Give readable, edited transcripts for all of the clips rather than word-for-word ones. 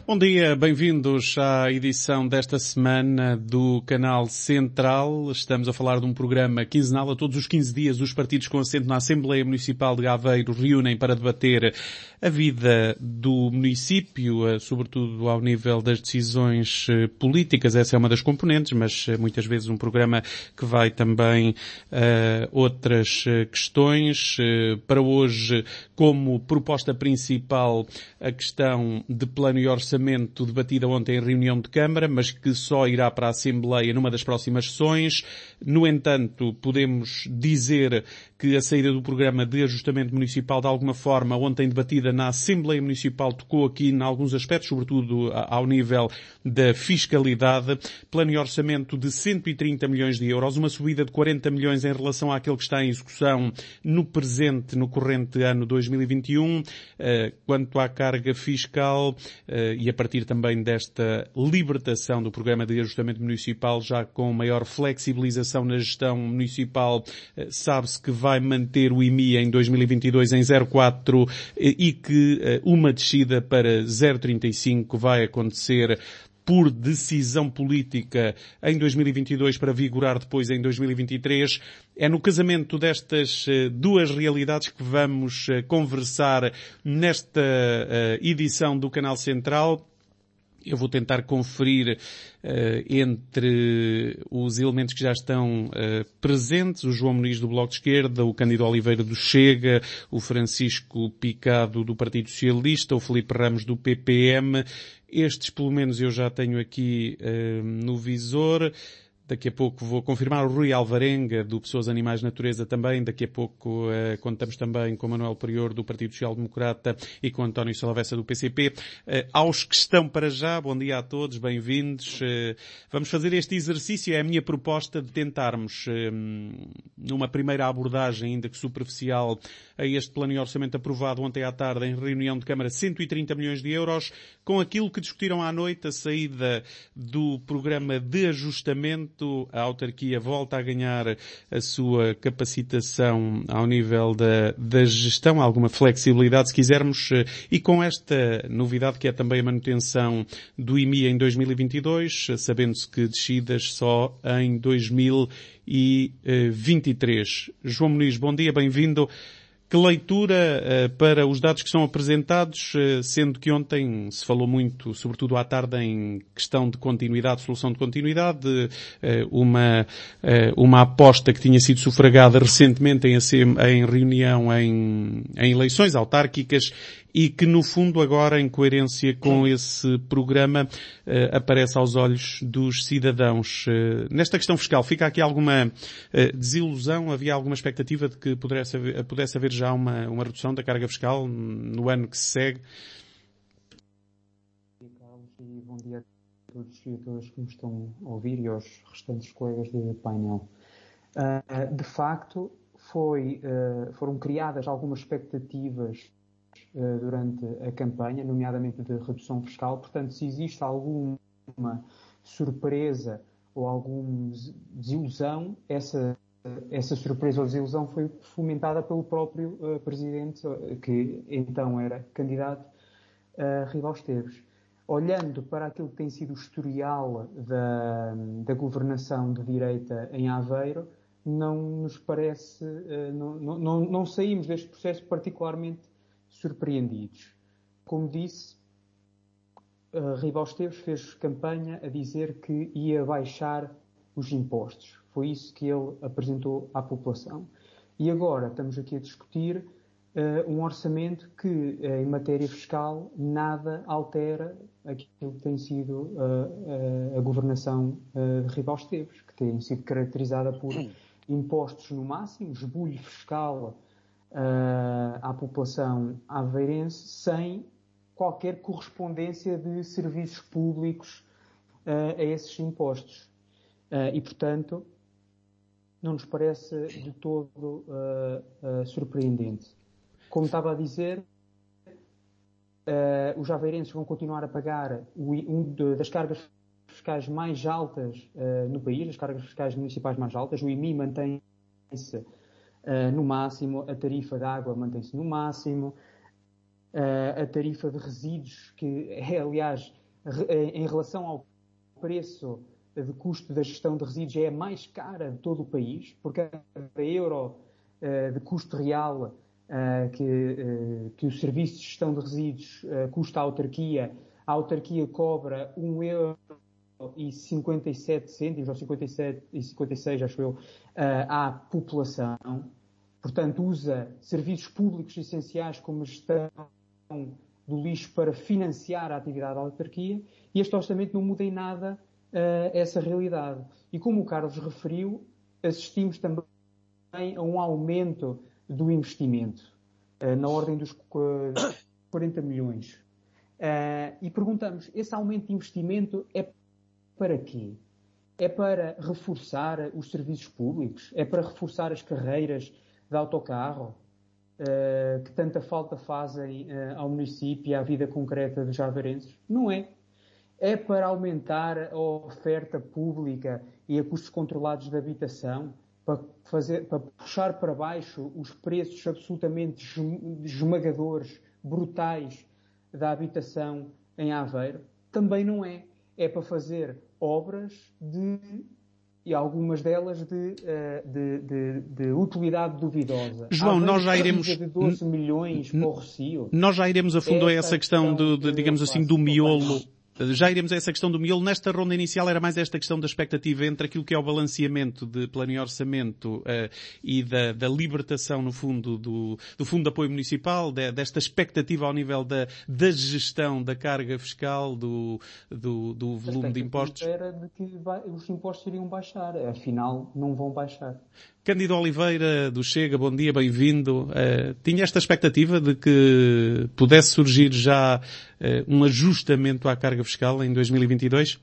Bom dia, bem-vindos à edição desta semana do Canal Central. Estamos a falar de um programa quinzenal. A todos os 15 dias, os partidos com assento na Assembleia Municipal de Aveiro reúnem para debater a vida do município, sobretudo ao nível das decisões políticas. Essa é uma das componentes, mas muitas vezes um programa que vai também a outras questões. Para hoje, como proposta principal, a questão de plano e orçamento debatida ontem em reunião de Câmara, mas que só irá para a Assembleia numa das próximas sessões. No entanto, podemos dizer que a saída do programa de ajustamento municipal, de alguma forma, ontem debatida na Assembleia Municipal, tocou aqui em alguns aspectos, sobretudo ao nível da fiscalidade. Plano e orçamento de 130 milhões de euros, uma subida de 40 milhões em relação àquele que está em execução no presente, no corrente ano 2021. Quanto à carga fiscal, e a partir também desta libertação do programa de ajustamento municipal, já com maior flexibilização na gestão municipal, sabe-se que vai manter o IMI em 2022 em 0,4 e que uma descida para 0,35 vai acontecer por decisão política em 2022 para vigorar depois em 2023. É no casamento destas duas realidades que vamos conversar nesta edição do Canal Central. Eu vou tentar conferir entre os elementos que já estão presentes, o João Muniz do Bloco de Esquerda, o Cândido Oliveira do Chega, o Francisco Picado do Partido Socialista, o Filipe Ramos do PPM. Estes, pelo menos, eu já tenho aqui no visor. Daqui a pouco vou confirmar o Rui Alvarenga, do Pessoas, Animais, Natureza também. Daqui a pouco contamos também com Manuel Prior, do Partido Social Democrata, e com António Salavessa, do PCP. Aos que estão para já, bom dia a todos, bem-vindos. Vamos fazer este exercício. É a minha proposta de tentarmos, numa primeira abordagem, ainda que superficial, a este plano e orçamento aprovado ontem à tarde em reunião de Câmara, 130 milhões de euros, com aquilo que discutiram à noite, a saída do programa de ajustamento. A autarquia volta a ganhar a sua capacitação ao nível da gestão, alguma flexibilidade, se quisermos, e com esta novidade que é também a manutenção do IMI em 2022, sabendo-se que descidas só em 2023. João Muniz, bom dia, bem-vindo. Que leitura para os dados que são apresentados, sendo que ontem se falou muito, sobretudo à tarde, em questão de continuidade, solução de continuidade, uma aposta que tinha sido sufragada recentemente em reunião em eleições autárquicas e que, no fundo, agora, em coerência com esse programa, aparece aos olhos dos cidadãos. Nesta questão fiscal, fica aqui alguma desilusão? Havia alguma expectativa de que pudesse haver já uma redução da carga fiscal no ano que se segue? Carlos, e bom dia a todos e a todas que me estão a ouvir e aos restantes colegas do painel. De facto, foram criadas algumas expectativas durante a campanha, nomeadamente de redução fiscal. Portanto, se existe alguma surpresa ou alguma desilusão, essa surpresa ou desilusão foi fomentada pelo próprio Presidente, que então era candidato Ribal Esteves. Olhando para aquilo que tem sido o historial da governação de direita em Aveiro, não nos parece, não saímos deste processo particularmente surpreendidos. Como disse, Ribal Esteves fez campanha a dizer que ia baixar os impostos. Foi isso que ele apresentou à população. E agora estamos aqui a discutir um orçamento que, em matéria fiscal, nada altera aquilo que tem sido a governação de Ribal Esteves, que tem sido caracterizada por impostos no máximo, esbulho fiscal à população aveirense, sem qualquer correspondência de serviços públicos a esses impostos. E, portanto, não nos parece de todo surpreendente. Como estava a dizer, os aveirenses vão continuar a pagar das cargas fiscais mais altas no país, as cargas fiscais municipais mais altas. O IMI mantém-se no máximo, a tarifa de água mantém-se no máximo, a tarifa de resíduos, que é, aliás, em relação ao preço de custo da gestão de resíduos, é a mais cara de todo o país, porque cada euro de custo real que o serviço de gestão de resíduos custa à a autarquia cobra 1,57 € ou 57,56, acho eu, à população. Portanto, usa serviços públicos essenciais como a gestão do lixo para financiar a atividade da autarquia, e este orçamento não muda em nada essa realidade. E como o Carlos referiu, assistimos também a um aumento do investimento, na ordem dos 40 milhões. E perguntamos, esse aumento de investimento é para quê? É para reforçar os serviços públicos? É para reforçar as carreiras de autocarro, que tanta falta fazem ao município e à vida concreta dos averenses? Não é. É para aumentar a oferta pública e a custos controlados de habitação, para puxar para baixo os preços absolutamente esmagadores, brutais, da habitação em Aveiro? Também não é. É para fazer obras e algumas delas de utilidade duvidosa. João, Aveiro nós já iremos... de 12 milhões para o Rossio. Nós já iremos a fundo a essa questão digamos assim, do miolo. Já iremos a essa questão do miolo. Nesta ronda inicial era mais esta questão da expectativa entre aquilo que é o balanceamento de plano e orçamento e da libertação, no fundo, do Fundo de Apoio Municipal, desta expectativa ao nível da gestão da carga fiscal, do volume de impostos. Era de que os impostos iriam baixar. Afinal, não vão baixar. Cândido Oliveira, do Chega, bom dia, bem-vindo. Tinha esta expectativa de que pudesse surgir já um ajustamento à carga fiscal em 2022?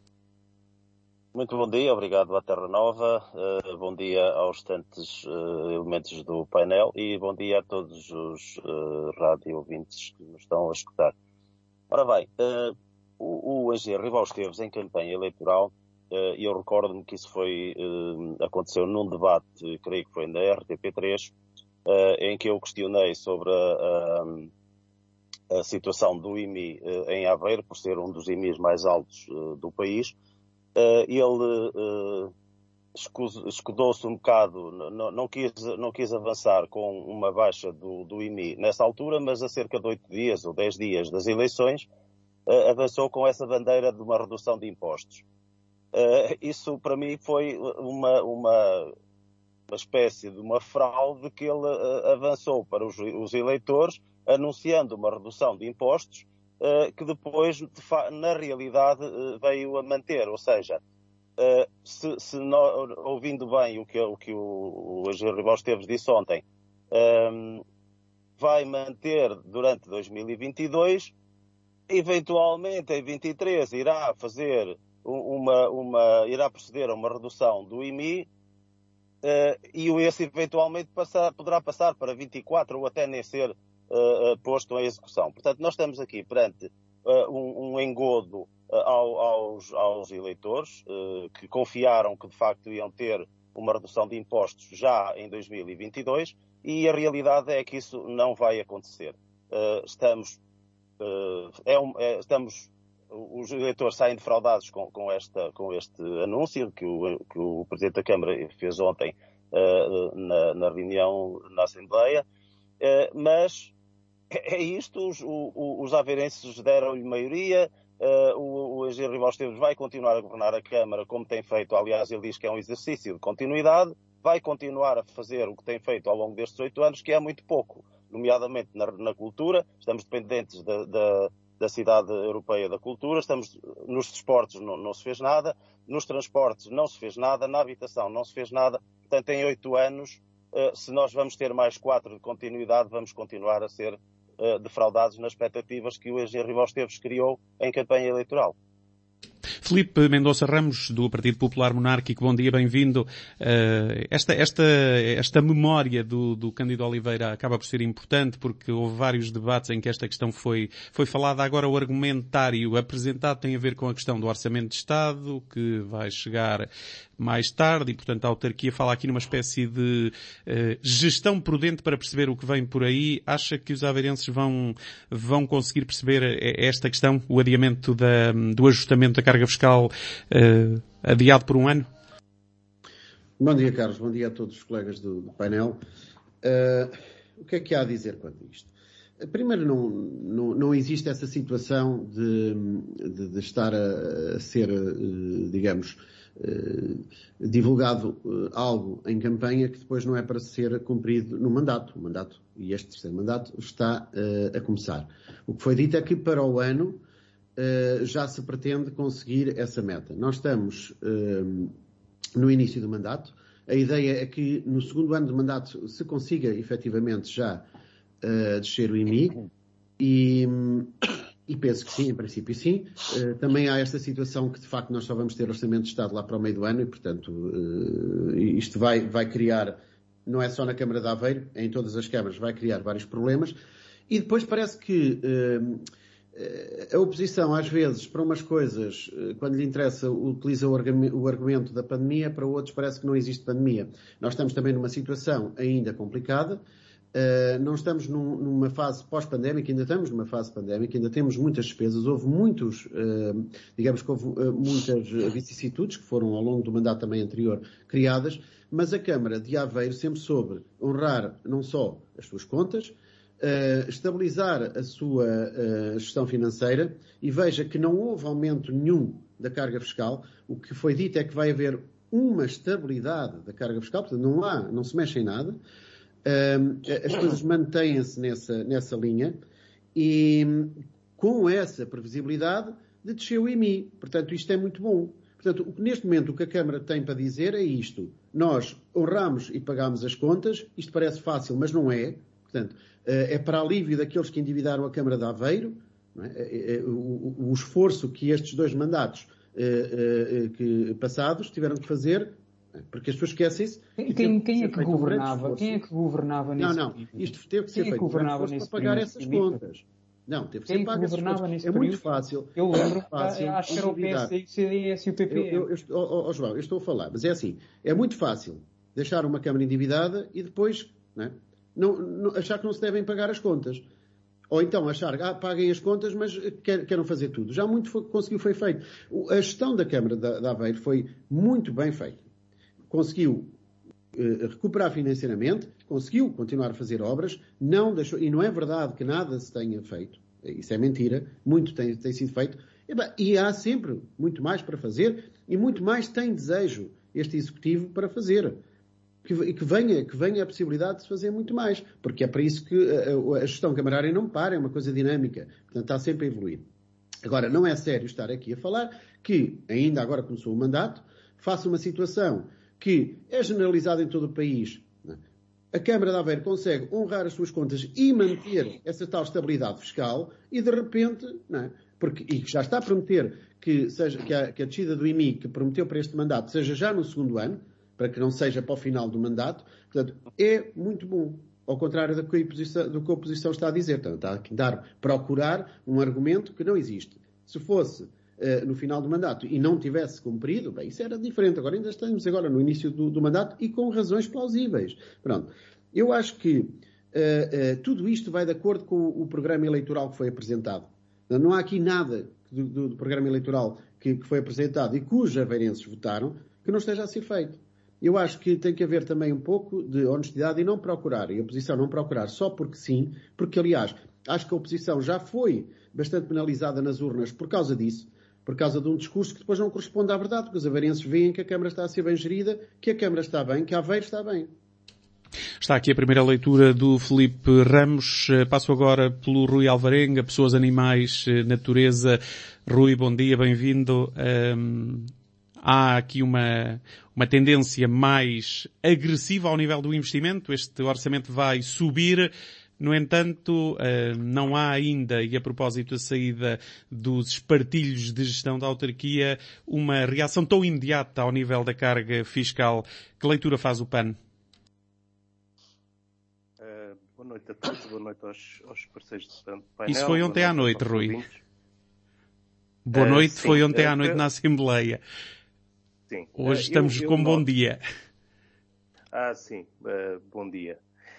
Muito bom dia, obrigado à Terra Nova, bom dia aos tantos elementos do painel e bom dia a todos os rádio ouvintes que nos estão a escutar. Ora bem, o engenheiro Ribal Esteves, em campanha eleitoral, e eu recordo-me que isso aconteceu num debate, creio que foi na RTP3, em que eu questionei sobre a situação do IMI em Aveiro, por ser um dos IMIs mais altos do país. Ele escudou-se um bocado, não quis avançar com uma baixa do IMI nessa altura, mas a cerca de 8 dias ou 10 dias das eleições, avançou com essa bandeira de uma redução de impostos. Isso para mim foi uma espécie de uma fraude que ele avançou para os eleitores, anunciando uma redução de impostos que depois, na realidade, veio a manter. Ou seja, ouvindo bem o que o engenheiro Ribal Esteves disse ontem, vai manter durante 2022, eventualmente em 2023 irá fazer irá proceder a uma redução do IMI e esse eventualmente poderá passar para 24 ou até nem ser posto em execução. Portanto, nós estamos aqui perante um engodo aos eleitores que confiaram que de facto iam ter uma redução de impostos já em 2022 e a realidade é que isso não vai acontecer. Os eleitores saem defraudados com este anúncio que o Presidente da Câmara fez ontem na reunião na Assembleia, mas é isto, os aveirenses deram-lhe maioria, o engenheiro Ribal Esteves vai continuar a governar a Câmara como tem feito, aliás ele diz que é um exercício de continuidade, vai continuar a fazer o que tem feito ao longo destes 8 anos, que é muito pouco, nomeadamente na cultura. Estamos dependentes da Cidade Europeia da Cultura, estamos nos desportos, não se fez nada, nos transportes não se fez nada, na habitação não se fez nada. Portanto, em 8 anos, se nós vamos ter mais 4 de continuidade, vamos continuar a ser defraudados nas expectativas que o engenheiro Ribal Esteves criou em campanha eleitoral. Filipe Mendonça Ramos, do Partido Popular Monárquico, bom dia, bem-vindo. Esta memória do Cândido Oliveira acaba por ser importante porque houve vários debates em que esta questão foi falada. Agora o argumentário apresentado tem a ver com a questão do Orçamento de Estado, que vai chegar mais tarde e, portanto, a autarquia fala aqui numa espécie de gestão prudente para perceber o que vem por aí. Acha que os aveirenses vão conseguir perceber esta questão, o adiamento do ajustamento da carga fiscal adiado por um ano? Bom dia, Carlos. Bom dia a todos os colegas do painel. O que é que há a dizer quanto a isto? Primeiro, não existe essa situação de estar a ser, digamos, divulgado algo em campanha que depois não é para ser cumprido no mandato. O mandato, e este terceiro mandato, está a começar. O que foi dito é que para o ano já se pretende conseguir essa meta. Nós estamos no início do mandato. A ideia é que no segundo ano do mandato se consiga efetivamente já descer o IMI e penso que sim, em princípio sim. Também há esta situação que de facto nós só vamos ter orçamento de Estado lá para o meio do ano e portanto isto vai criar, não é só na Câmara de Aveiro, é em todas as câmaras, vai criar vários problemas e depois parece que a oposição às vezes para umas coisas, quando lhe interessa, utiliza o argumento da pandemia, para outros parece que não existe pandemia. Nós estamos também numa situação ainda complicada. Não estamos numa fase pós-pandémica, ainda estamos numa fase pandémica, ainda temos muitas despesas, houve muitas vicissitudes que foram ao longo do mandato também anterior criadas, mas a Câmara de Aveiro sempre soube honrar não só as suas contas, estabilizar a sua gestão financeira e veja que não houve aumento nenhum da carga fiscal. O que foi dito é que vai haver uma estabilidade da carga fiscal, portanto não se mexe em nada. As coisas mantêm-se nessa linha e com essa previsibilidade de descer o IMI. Portanto, isto é muito bom. Portanto, neste momento o que a Câmara tem para dizer é isto. Nós honramos e pagamos as contas. Isto parece fácil, mas não é. Portanto, é para alívio daqueles que endividaram a Câmara de Aveiro. Não é? O esforço que estes dois mandatos passados tiveram que fazer. Porque as pessoas esquecem-se. Quem é que governava nesse período? Isto teve que ser feito para pagar essas contas. Não, teve que ser pago essas contas. É muito fácil. Eu lembro, acho que era o PSD, o CDS e o PP. João, eu estou a falar, mas é assim, é muito fácil deixar uma Câmara endividada e depois não achar que não se devem pagar as contas. Ou então achar, paguem as contas, mas querem fazer tudo. Já muito foi feito. A gestão da Câmara de Aveiro foi muito bem feita. Conseguiu recuperar financeiramente, conseguiu continuar a fazer obras, não deixou, e não é verdade que nada se tenha feito, isso é mentira, muito tem sido feito, e há sempre muito mais para fazer, e muito mais tem desejo este Executivo para fazer. Que venha a possibilidade de se fazer muito mais, porque é para isso que a gestão camarária não para, é uma coisa dinâmica, portanto está sempre a evoluir. Agora, não é sério estar aqui a falar que, ainda agora começou o mandato, faça uma situação que é generalizada em todo o país. A Câmara de Aveiro consegue honrar as suas contas e manter essa tal estabilidade fiscal e, de repente, e que já está a prometer que a descida do IMI que prometeu para este mandato seja já no segundo ano, para que não seja para o final do mandato, portanto, é muito bom. Ao contrário do que a oposição está a dizer. Então, está a procurar um argumento que não existe. Se fosse no final do mandato e não tivesse cumprido, isso era diferente. Agora ainda estamos no início do mandato e com razões plausíveis. Pronto. Eu acho que tudo isto vai de acordo com o programa eleitoral que foi apresentado. Não há aqui nada do programa eleitoral que foi apresentado e cujos aveirenses votaram que não esteja a ser feito. Eu acho que tem que haver também um pouco de honestidade e não procurar, e a oposição não procurar só porque sim, porque aliás, acho que a oposição já foi bastante penalizada nas urnas por causa disso, por causa de um discurso que depois não corresponde à verdade, porque os aveirenses veem que a Câmara está a ser bem gerida, que a Câmara está bem, que a Aveiro está bem. Está aqui a primeira leitura do Filipe Ramos. Passo agora pelo Rui Alvarenga, Pessoas, Animais, Natureza. Rui, bom dia, bem-vindo. Há aqui uma tendência mais agressiva ao nível do investimento. Este orçamento vai subir. No entanto, não há ainda, e a propósito da saída dos espartilhos de gestão da autarquia, uma reação tão imediata ao nível da carga fiscal. Que leitura faz o PAN? Boa noite a todos, boa noite aos parceiros do painel. Isso foi ontem à noite, Rui. Ouvintes. Boa noite, Sim, foi ontem à noite na Assembleia. Sim. Hoje estamos com bom dia. Sim, bom dia.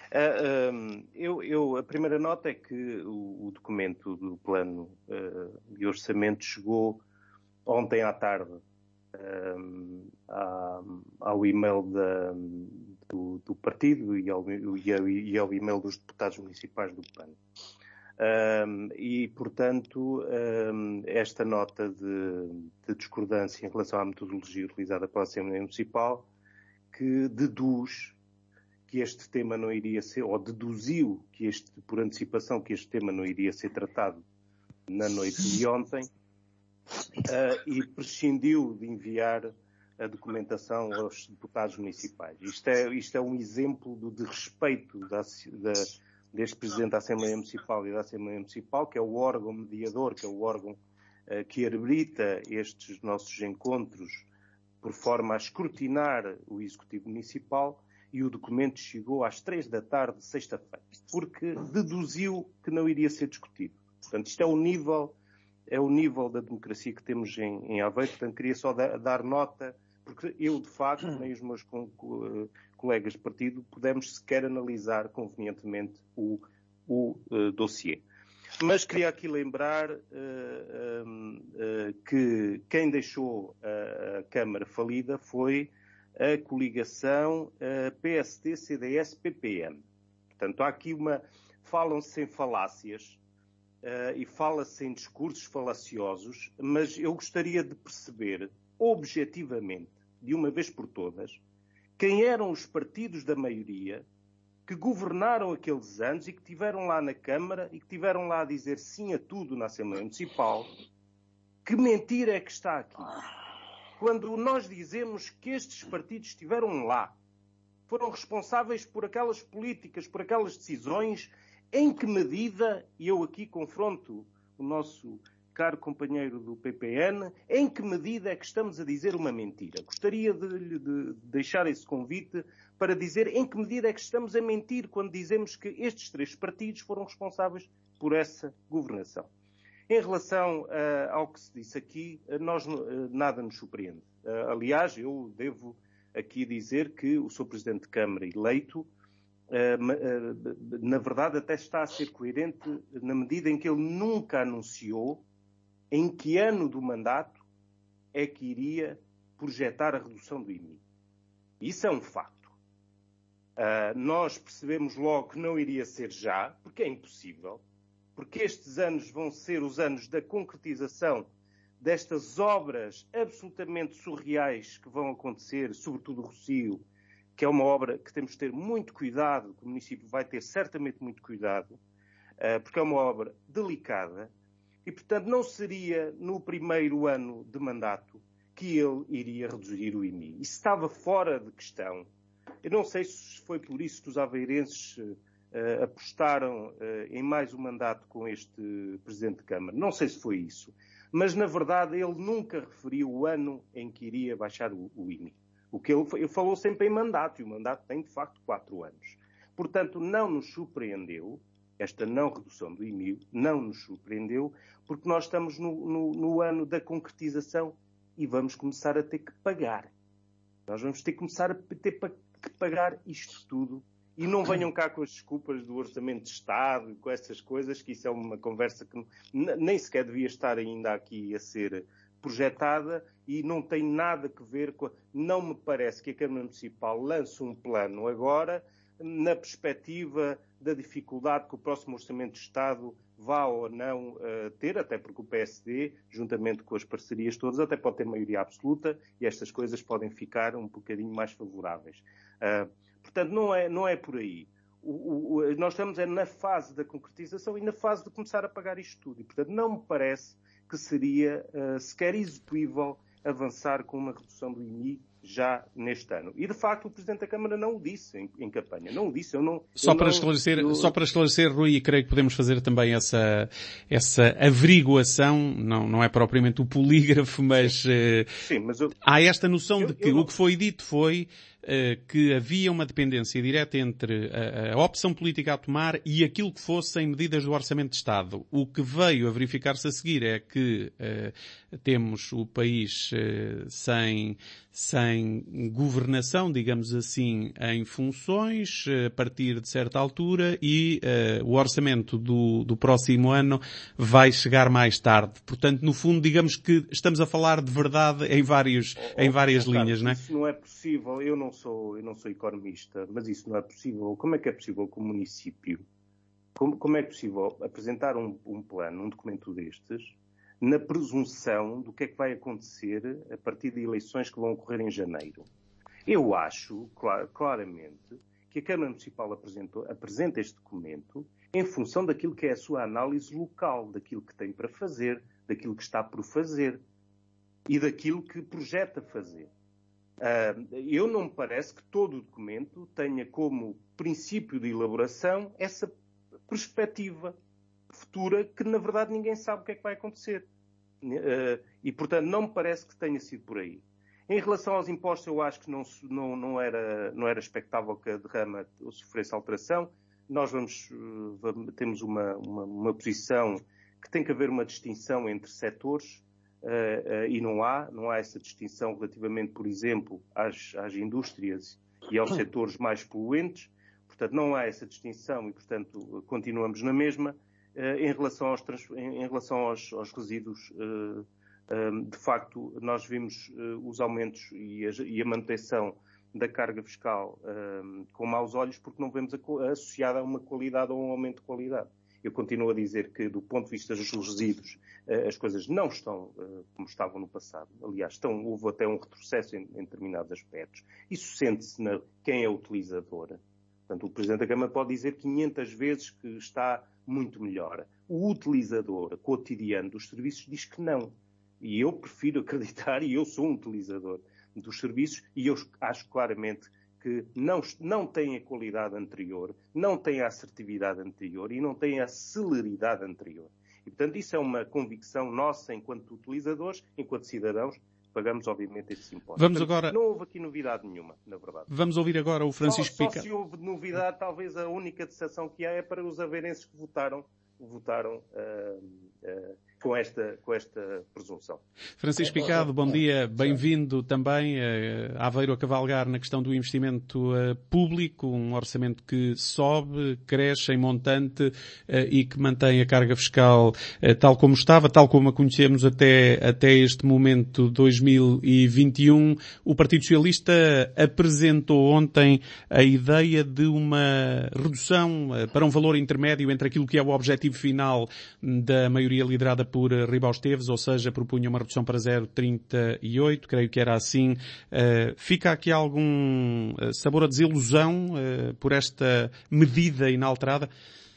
A primeira nota é que o documento do plano de orçamento chegou ontem à tarde ao e-mail do partido e ao e-mail dos deputados municipais do PAN. Portanto, esta nota de discordância em relação à metodologia utilizada pela Assembleia Municipal, que deduz que este tema não iria ser, ou deduziu por antecipação, que este tema não iria ser tratado na noite de ontem, e prescindiu de enviar a documentação aos deputados municipais. Isto é um exemplo de respeito deste Presidente da Assembleia Municipal e da Assembleia Municipal, que é o órgão mediador, que é o órgão que arbitra estes nossos encontros por forma a escrutinar o Executivo Municipal, e o documento chegou às 3 da tarde de sexta-feira, porque deduziu que não iria ser discutido. Portanto, isto é o nível da democracia que temos em Aveiro. Portanto, queria só dar nota, porque eu, de facto, nem os meus colegas de partido, pudemos sequer analisar convenientemente o dossiê. Mas queria aqui lembrar que quem deixou a Câmara falida foi a coligação PSD, CDS, PPM. Portanto, há aqui falam-se em falácias e fala-se em discursos falaciosos, mas eu gostaria de perceber objetivamente, de uma vez por todas, quem eram os partidos da maioria que governaram aqueles anos e que estiveram lá na Câmara e que estiveram lá a dizer sim a tudo na Assembleia Municipal. Que mentira é que está aqui? Quando nós dizemos que estes partidos estiveram lá, foram responsáveis por aquelas políticas, por aquelas decisões, em que medida, e eu aqui confronto o nosso caro companheiro do PPN, em que medida é que estamos a dizer uma mentira? Gostaria de deixar esse convite para dizer em que medida é que estamos a mentir quando dizemos que estes 3 partidos foram responsáveis por essa governação. Em relação ao que se disse aqui, nada nos surpreende. Aliás, eu devo aqui dizer que o Sr. Presidente de Câmara eleito, na verdade, até está a ser coerente na medida em que ele nunca anunciou em que ano do mandato é que iria projetar a redução do IMI. Isso é um facto. Nós percebemos logo que não iria ser já, porque é impossível, porque estes anos vão ser os anos da concretização destas obras absolutamente surreais que vão acontecer, sobretudo o Rossio, que é uma obra que temos de ter muito cuidado, que o município vai ter certamente muito cuidado, porque é uma obra delicada, e, portanto, não seria no primeiro ano de mandato que ele iria reduzir o IMI. Isso estava fora de questão. Eu não sei se foi por isso que os aveirenses apostaram em mais um mandato com este Presidente de Câmara. Não sei se foi isso. Mas, na verdade, ele nunca referiu o ano em que iria baixar o IMI. O que ele falou sempre em mandato, e o mandato tem, de facto, 4 anos. Portanto, não nos surpreendeu, esta não redução do IMI, não nos surpreendeu, porque nós estamos no ano da concretização e vamos começar a ter que pagar. Nós vamos ter que começar a ter que pagar isto tudo. E não venham cá com as desculpas do Orçamento de Estado e com essas coisas, que isso é uma conversa que nem sequer devia estar ainda aqui a ser projetada e não tem nada a ver com... Não me parece que a Câmara Municipal lance um plano agora na perspectiva da dificuldade que o próximo Orçamento de Estado vá ou não ter, até porque o PSD, juntamente com as parcerias todas, até pode ter maioria absoluta e estas coisas podem ficar um bocadinho mais favoráveis. Portanto, não é por aí. Nós estamos na fase da concretização e na fase de começar a pagar isto tudo. E, portanto, não me parece que seria sequer execuível avançar com uma redução do IMI já neste ano. E, de facto, o Presidente da Câmara não o disse em campanha. Não o disse. Só para esclarecer, Rui, e creio que podemos fazer também essa averiguação, não é propriamente o polígrafo, mas, sim, mas há esta noção de que o que foi dito foi que havia uma dependência direta entre a opção política a tomar e aquilo que fossem medidas do Orçamento de Estado. O que veio a verificar-se a seguir é que temos o país sem governação, digamos assim, em funções, a partir de certa altura, e o orçamento do próximo ano vai chegar mais tarde. Portanto, no fundo, digamos que estamos a falar de verdade em várias linhas, não é? Isso não é possível. Eu não sou economista, mas isso não é possível. Como é que é possível que o município, como é possível apresentar um plano, um documento destes, na presunção do que é que vai acontecer a partir de eleições que vão ocorrer em janeiro? Eu acho, claramente, que a Câmara Municipal apresenta este documento em função daquilo que é a sua análise local, daquilo que tem para fazer, daquilo que está por fazer e daquilo que projeta fazer. Eu não me parece que todo o documento tenha como princípio de elaboração essa perspectiva futura que, na verdade, ninguém sabe o que é que vai acontecer. E, portanto, não me parece que tenha sido por aí. Em relação aos impostos, eu acho que não era expectável que a derrama sofresse alteração. Nós temos uma posição que tem que haver uma distinção entre setores, e não há essa distinção relativamente, por exemplo, às indústrias e aos setores mais poluentes. Portanto, não há essa distinção e, portanto, continuamos na mesma. Em relação aos resíduos, de facto, nós vimos os aumentos e a manutenção da carga fiscal com maus olhos, porque não vemos associada a uma qualidade ou a um aumento de qualidade. Eu continuo a dizer que, do ponto de vista dos resíduos, as coisas não estão como estavam no passado. Aliás, houve até um retrocesso em determinados aspectos. Isso sente-se quem é utilizador. Portanto, o Presidente da Câmara pode dizer 500 vezes que está muito melhor. O utilizador cotidiano dos serviços diz que não. E eu prefiro acreditar, e eu sou um utilizador dos serviços, e eu acho claramente que não tem a qualidade anterior, não tem a assertividade anterior e não tem a celeridade anterior. E, portanto, isso é uma convicção nossa enquanto utilizadores, enquanto cidadãos, pagamos, obviamente, esses impostos. Não houve aqui novidade nenhuma, na verdade. Vamos ouvir agora o Francisco Picado. Só se houve novidade, talvez a única decepção que há é para os aveirenses que votaram com esta presunção. Francisco Picado, bom dia, bem-vindo também a Aveiro a cavalgar na questão do investimento público, um orçamento que sobe, cresce em montante e que mantém a carga fiscal tal como estava, tal como a conhecemos até este momento 2021. O Partido Socialista apresentou ontem a ideia de uma redução para um valor intermédio entre aquilo que é o objetivo final da maioria liderada por Ribao Esteves, ou seja, propunha uma redução para 0,38, creio que era assim. Fica aqui algum sabor a desilusão por esta medida inalterada?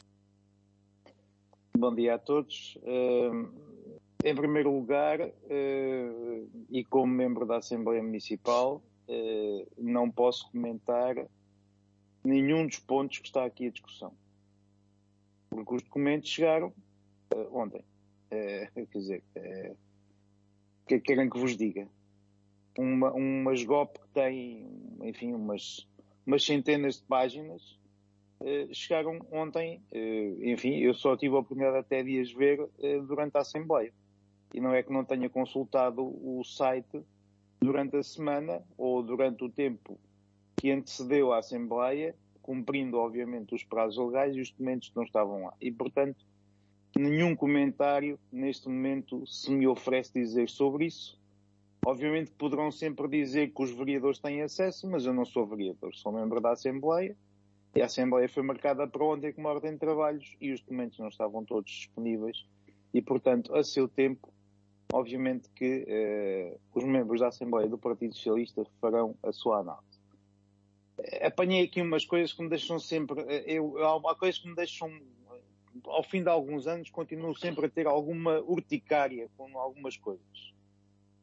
Bom dia a todos. Em primeiro lugar, e como membro da Assembleia Municipal, não posso comentar nenhum dos pontos que está aqui em discussão. Porque os documentos chegaram ontem. Quer dizer, o que querem que vos diga? Uma SGOP que tem, enfim, umas centenas de páginas, chegaram ontem, enfim, eu só tive a oportunidade até de as ver durante a Assembleia. E não é que não tenha consultado o site durante a semana ou durante o tempo que antecedeu a Assembleia, cumprindo, obviamente, os prazos legais e os documentos não estavam lá. E, portanto, nenhum comentário neste momento se me oferece dizer sobre isso. Obviamente poderão sempre dizer que os vereadores têm acesso, mas eu não sou vereador, sou membro da Assembleia e a Assembleia foi marcada para ontem com uma ordem de trabalhos e os documentos não estavam todos disponíveis e, portanto, a seu tempo, obviamente que os membros da Assembleia do Partido Socialista farão a sua análise. Apanhei aqui umas coisas que me deixam sempre... há coisas que me deixam... Ao fim de alguns anos, continuo sempre a ter alguma urticária com algumas coisas.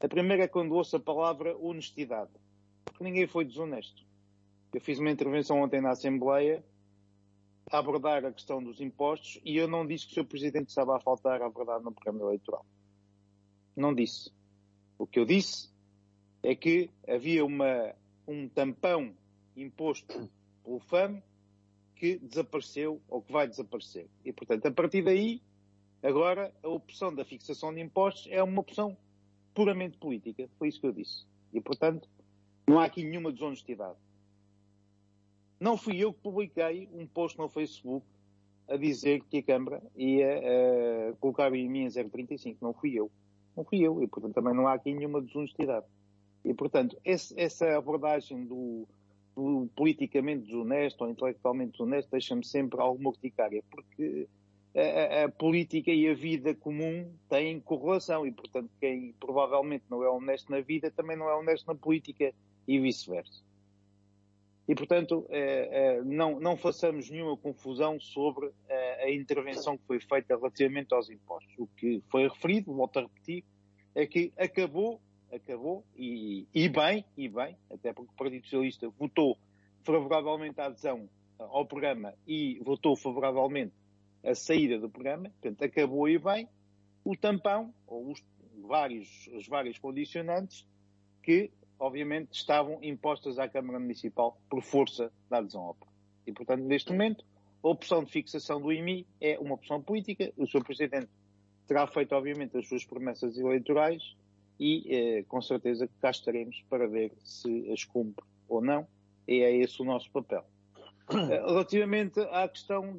A primeira é quando ouço a palavra honestidade, porque ninguém foi desonesto. Eu fiz uma intervenção ontem na Assembleia a abordar a questão dos impostos e eu não disse que o Sr. Presidente estava a faltar à verdade no programa eleitoral. Não disse. O que eu disse é que havia um tampão imposto pelo FAM que desapareceu ou que vai desaparecer. E, portanto, a partir daí, agora, a opção da fixação de impostos é uma opção puramente política. Foi isso que eu disse. E, portanto, não há aqui nenhuma desonestidade. Não fui eu que publiquei um post no Facebook a dizer que a Câmara ia colocar o IMI em 0,35. Não fui eu. Não fui eu. E, portanto, também não há aqui nenhuma desonestidade. E, portanto, essa abordagem do politicamente desonesto ou intelectualmente desonesto deixa-me sempre alguma urticária, porque a política e a vida comum têm correlação e, portanto, quem provavelmente não é honesto na vida também não é honesto na política e vice-versa. E, portanto, não façamos nenhuma confusão sobre a intervenção que foi feita relativamente aos impostos. O que foi referido, volto a repetir, é que acabou, e bem, até porque o Partido Socialista votou favoravelmente a adesão ao programa e votou favoravelmente a saída do programa, portanto, acabou e bem o tampão, ou os vários condicionantes que, obviamente, estavam impostas à Câmara Municipal por força da adesão ao programa. E, portanto, neste momento, a opção de fixação do IMI é uma opção política. O Sr. Presidente terá feito, obviamente, as suas promessas eleitorais e, com certeza, que cá estaremos para ver se as cumpre ou não. E é esse o nosso papel. Relativamente à questão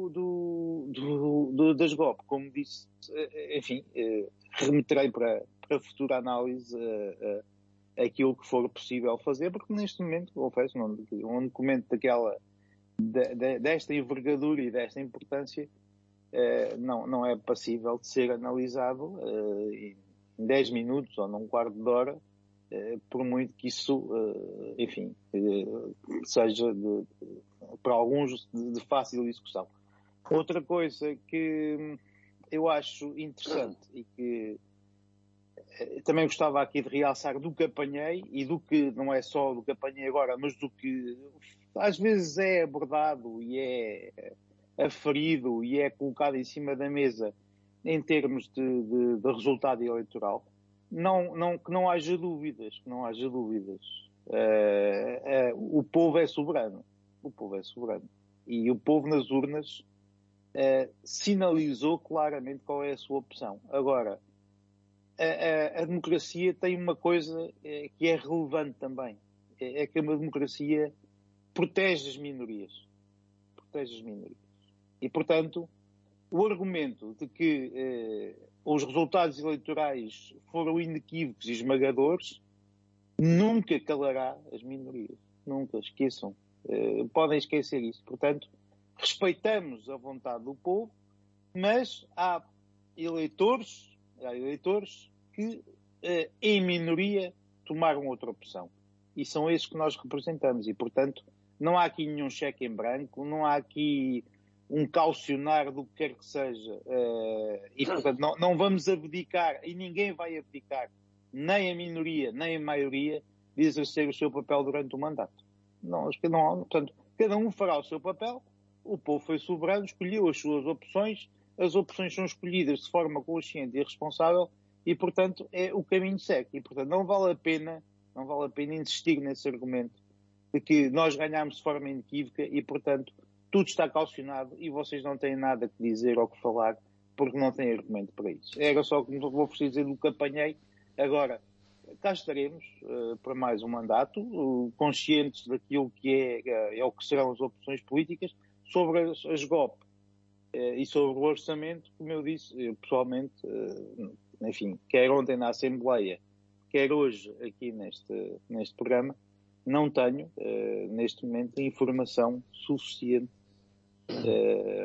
das GOP, como disse, enfim, remeterei para futura análise aquilo que for possível fazer, porque neste momento, confesso, um documento desta envergadura e desta importância não é passível de ser analisado em 10 minutos ou num quarto de hora, por muito que isso, enfim, seja para alguns de fácil discussão. Outra coisa que eu acho interessante e que também gostava aqui de realçar do que apanhei e do que não é só do que apanhei agora, mas do que às vezes é abordado e é aferido e é colocado em cima da mesa em termos de resultado eleitoral. Que não haja dúvidas. O povo é soberano. E o povo nas urnas sinalizou claramente qual é a sua opção. Agora, a democracia tem uma coisa que é relevante também. É que a democracia protege as minorias. E, portanto, o argumento de que os resultados eleitorais foram inequívocos e esmagadores nunca calará as minorias. Nunca, esqueçam. Podem esquecer isso. Portanto, respeitamos a vontade do povo, mas há eleitores que, em minoria, tomaram outra opção. E são esses que nós representamos. E, portanto, não há aqui nenhum cheque em branco, não há aqui um calcionar do que quer que seja. E, portanto, não vamos abdicar, e ninguém vai abdicar, nem a minoria, nem a maioria, de exercer o seu papel durante o mandato. Portanto, cada um fará o seu papel, o povo foi soberano, escolheu as suas opções, as opções são escolhidas de forma consciente e responsável e, portanto, é o caminho segue. E, portanto, não vale a pena insistir nesse argumento de que nós ganhámos de forma inequívoca e, portanto, tudo está calcionado e vocês não têm nada que dizer ou que falar porque não têm argumento para isso. Era só que vou precisar dizer do que apanhei. Agora, cá estaremos para mais um mandato, conscientes daquilo que é o que serão as opções políticas sobre as GOP e sobre o orçamento, como eu disse, eu, pessoalmente, enfim, quer ontem na Assembleia, quer hoje aqui neste programa, não tenho, neste momento, informação suficiente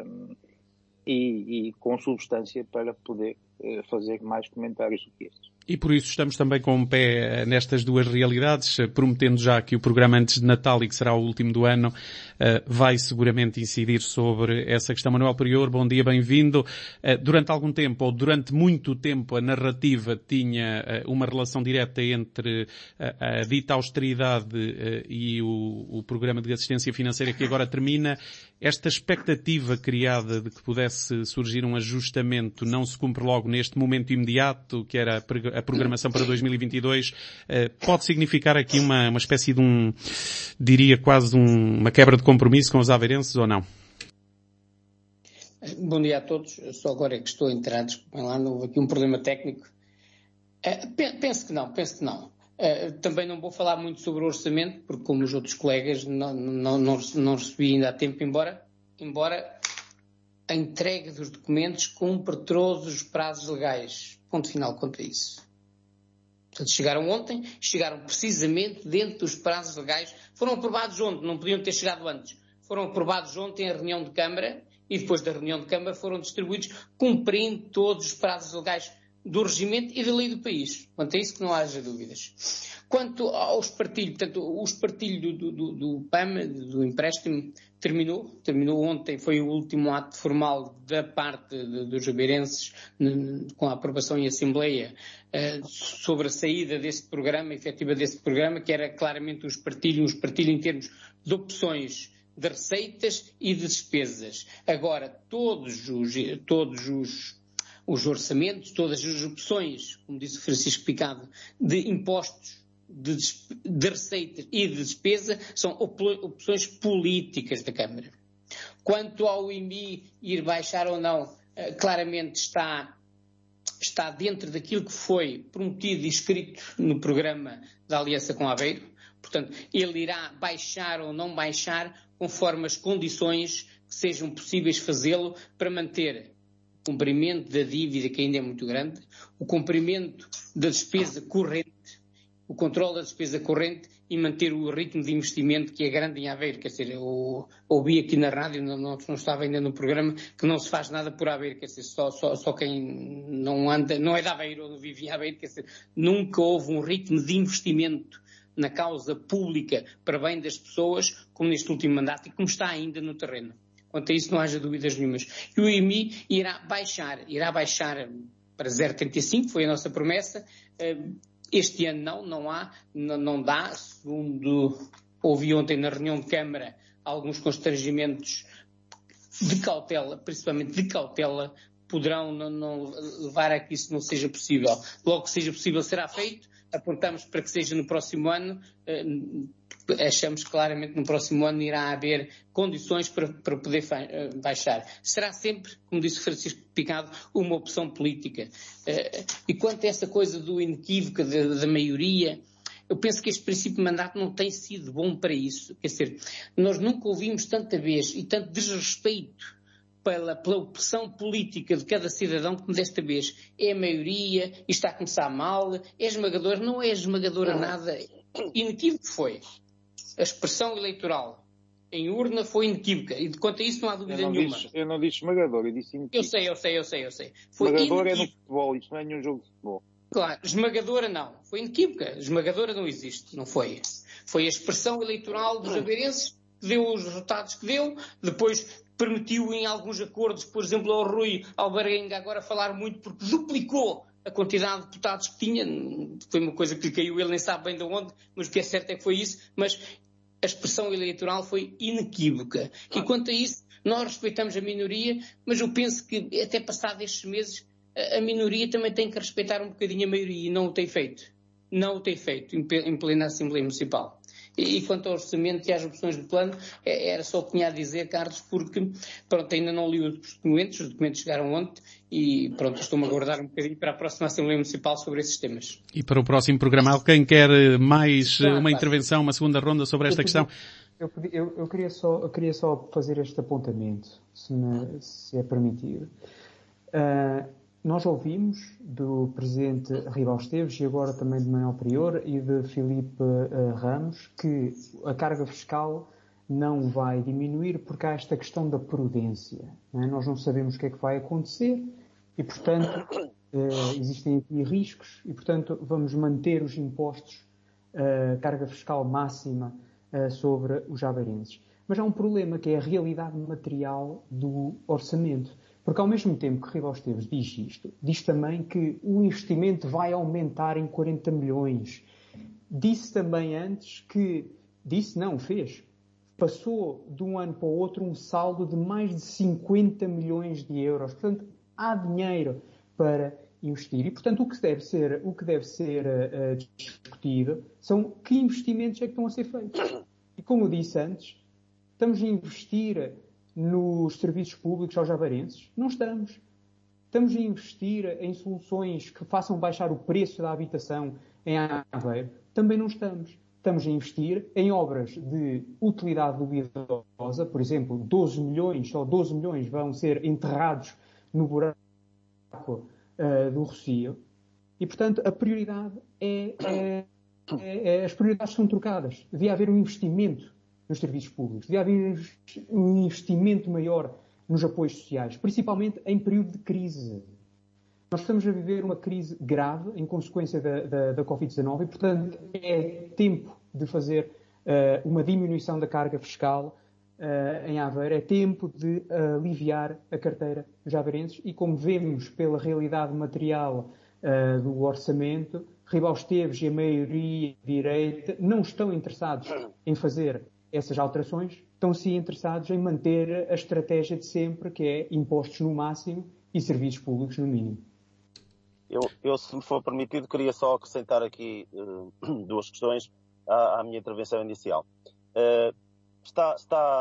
e com substância para poder fazer mais comentários do que estes. E por isso estamos também com um pé nestas duas realidades, prometendo já que o programa antes de Natal, e que será o último do ano, vai seguramente incidir sobre essa questão. Manuel Prior, bom dia, bem-vindo. Durante algum tempo, ou durante muito tempo, a narrativa tinha uma relação direta entre a dita austeridade e o programa de assistência financeira que agora termina. Esta expectativa criada de que pudesse surgir um ajustamento não se cumpre logo neste momento imediato, que era a programação para 2022. Pode significar aqui uma espécie de diria quase uma quebra de compromisso com os aveirenses ou não? Bom dia a todos. Só agora é que estou a entrar. Desculpem lá, não houve aqui um problema técnico. Penso que não. Também não vou falar muito sobre o orçamento, porque como os outros colegas não recebi ainda há tempo, embora a entrega dos documentos cumpra todos os prazos legais. Ponto final quanto a isso. Portanto, chegaram precisamente dentro dos prazos legais. Foram aprovados ontem, não podiam ter chegado antes. Foram aprovados ontem em reunião de Câmara e depois da reunião de Câmara foram distribuídos cumprindo todos os prazos legais do regimento e da lei do país. Quanto a isso que não haja dúvidas. Quanto aos partilhos, portanto, os partilhos do PAM, do empréstimo, terminou ontem, foi o último ato formal da parte dos aveirenses, com a aprovação em Assembleia, sobre a saída desse programa, efetiva desse programa, que era claramente um partilho em termos de opções de receitas e de despesas. Agora, todos os orçamentos, todas as opções, como disse o Francisco Picado, de impostos, de receitas e de despesa, são opções políticas da Câmara. Quanto ao IMI ir baixar ou não, claramente está dentro daquilo que foi prometido e escrito no programa da Aliança com Aveiro. Portanto, ele irá baixar ou não baixar conforme as condições que sejam possíveis fazê-lo para manter o cumprimento da dívida, que ainda é muito grande, o cumprimento da despesa corrente, o controle da despesa corrente e manter o ritmo de investimento que é grande em Aveiro. Quer dizer, eu ouvi aqui na rádio, não estava ainda no programa, que não se faz nada por Aveiro, quer dizer, só quem não anda, não é de Aveiro ou não vive em Aveiro, quer dizer, nunca houve um ritmo de investimento na causa pública para bem das pessoas como neste último mandato e como está ainda no terreno. Quanto a isso não haja dúvidas nenhumas. E o IMI irá baixar para 0,35, foi a nossa promessa. Este ano não dá, segundo ouvi ontem na reunião de Câmara, alguns constrangimentos de cautela, principalmente de cautela, poderão não levar a que isso não seja possível. Logo que seja possível será feito, apontamos para que seja no próximo ano, achamos claramente que no próximo ano irá haver condições para poder baixar. Será sempre, como disse Francisco Picado, uma opção política. E quanto a essa coisa do inequívoco da maioria, eu penso que este princípio de mandato não tem sido bom para isso. Quer dizer, nós nunca ouvimos tanta vez e tanto desrespeito pela opção política de cada cidadão como desta vez. É a maioria, isto está a começar mal, é esmagador, não é esmagadora nada. Inequívoco foi. A expressão eleitoral em urna foi inequívoca. E quanto a isso não há dúvida nenhuma. Eu não disse esmagador, eu disse inequívoco. Eu sei. Foi esmagador inequívoco. É no futebol, isto não é nenhum jogo de futebol. Claro, esmagadora não. Foi inequívoca. Esmagadora não existe, não foi. Foi a expressão eleitoral dos aveirenses que deu os resultados que deu, depois permitiu em alguns acordos, por exemplo, ao Rui Alvarenga agora falar muito porque duplicou a quantidade de deputados que tinha. Foi uma coisa que lhe caiu, ele nem sabe bem de onde, mas o que é certo é que foi isso. Mas a expressão eleitoral foi inequívoca. E quanto a isso, nós respeitamos a minoria, mas eu penso que até passado estes meses a minoria também tem que respeitar um bocadinho a maioria e não o tem feito. Não o tem feito em plena Assembleia Municipal. E quanto ao orçamento e às opções do plano, era só o que tinha a dizer, Carlos, porque pronto, ainda não li os documentos chegaram ontem e pronto, estou-me a aguardar um bocadinho para a próxima Assembleia Municipal sobre esses temas. E para o próximo programa, alguém quer mais uma intervenção, uma segunda ronda sobre esta questão? Eu queria só fazer este apontamento, se é permitido. Nós ouvimos do Presidente Aníbal Esteves e agora também de Manuel Prior e de Filipe Ramos que a carga fiscal não vai diminuir porque há esta questão da prudência. Não é? Nós não sabemos o que é que vai acontecer e, portanto, existem aqui riscos e, portanto, vamos manter os impostos, carga fiscal máxima sobre os aveirenses. Mas há um problema que é a realidade material do orçamento. Porque ao mesmo tempo que Ribal Esteves diz isto, diz também que o investimento vai aumentar em 40 milhões. Disse também antes que... fez. Passou de um ano para o outro um saldo de mais de 50 milhões de euros. Portanto, há dinheiro para investir. E, portanto, o que deve ser discutido são que investimentos é que estão a ser feitos. E, como eu disse antes, estamos a investir nos serviços públicos aos aveirenses? Não estamos. Estamos a investir em soluções que façam baixar o preço da habitação em Aveiro? Também não estamos. Estamos a investir em obras de utilidade duvidosa, por exemplo, 12 milhões vão ser enterrados no buraco do Rossio. E, portanto, a prioridade as prioridades são trocadas. Devia haver um investimento nos serviços públicos. Devia haver um investimento maior nos apoios sociais, principalmente em período de crise. Nós estamos a viver uma crise grave em consequência da Covid-19 e, portanto, é tempo de fazer uma diminuição da carga fiscal em Aveiro. É tempo de aliviar a carteira dos aveirenses e, como vemos pela realidade material do orçamento, Ribal Esteves e a maioria direita não estão interessados em fazer essas alterações, estão sim interessados em manter a estratégia de sempre, que é impostos no máximo e serviços públicos no mínimo. Eu, se me for permitido, queria só acrescentar aqui duas questões à minha intervenção inicial. Está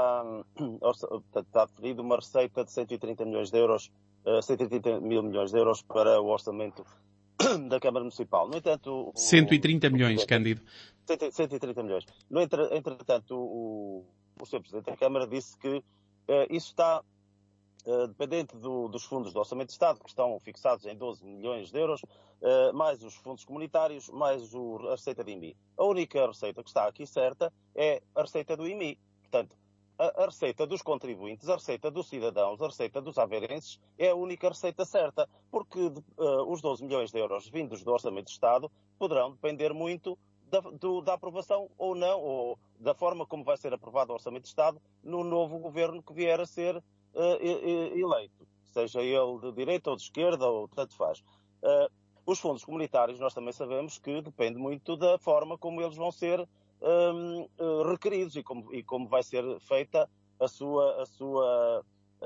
definido uma receita de 130 milhões de euros, 130 mil milhões de euros para o orçamento da Câmara Municipal. No entanto... 130 milhões, Cândido. 130 milhões. No entretanto, o Sr. Presidente da Câmara disse que isso está dependente dos fundos do Orçamento de Estado, que estão fixados em 12 milhões de euros, mais os fundos comunitários, mais a receita do IMI. A única receita que está aqui certa é a receita do IMI. Portanto, a receita dos contribuintes, a receita dos cidadãos, a receita dos aveirenses é a única receita certa, porque os 12 milhões de euros vindos do Orçamento de Estado poderão depender muito da aprovação ou não, ou da forma como vai ser aprovado o Orçamento de Estado no novo governo que vier a ser eleito, seja ele de direita ou de esquerda, ou tanto faz. Os fundos comunitários, nós também sabemos que depende muito da forma como eles vão ser requeridos e como vai ser feita a sua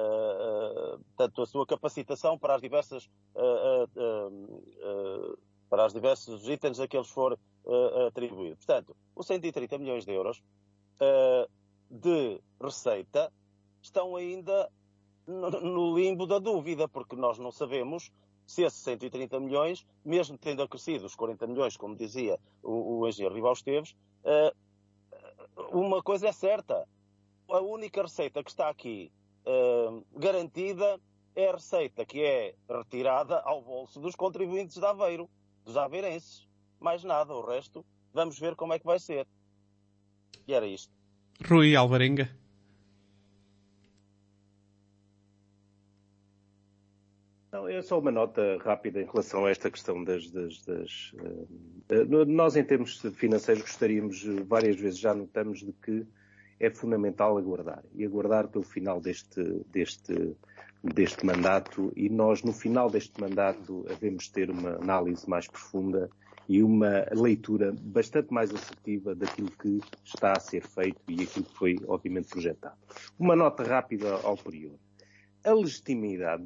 capacitação para para os diversos itens a que eles for atribuído. Portanto, os 130 milhões de euros de receita estão ainda no limbo da dúvida, porque nós não sabemos se esses 130 milhões, mesmo tendo acrescido os 40 milhões, como dizia o engenheiro Ribal Esteves, uma coisa é certa, a única receita que está aqui garantida é a receita que é retirada ao bolso dos contribuintes de Aveiro, dos aveirenses. Mais nada, o resto, vamos ver como é que vai ser. E era isto. Rui Alvarenga. Não, é só uma nota rápida em relação a esta questão nós, em termos financeiros, gostaríamos, várias vezes já notamos, de que é fundamental aguardar. E aguardar pelo final deste mandato. E nós, no final deste mandato, devemos ter uma análise mais profunda e uma leitura bastante mais assertiva daquilo que está a ser feito e aquilo que foi, obviamente, projetado. Uma nota rápida ao prior. A legitimidade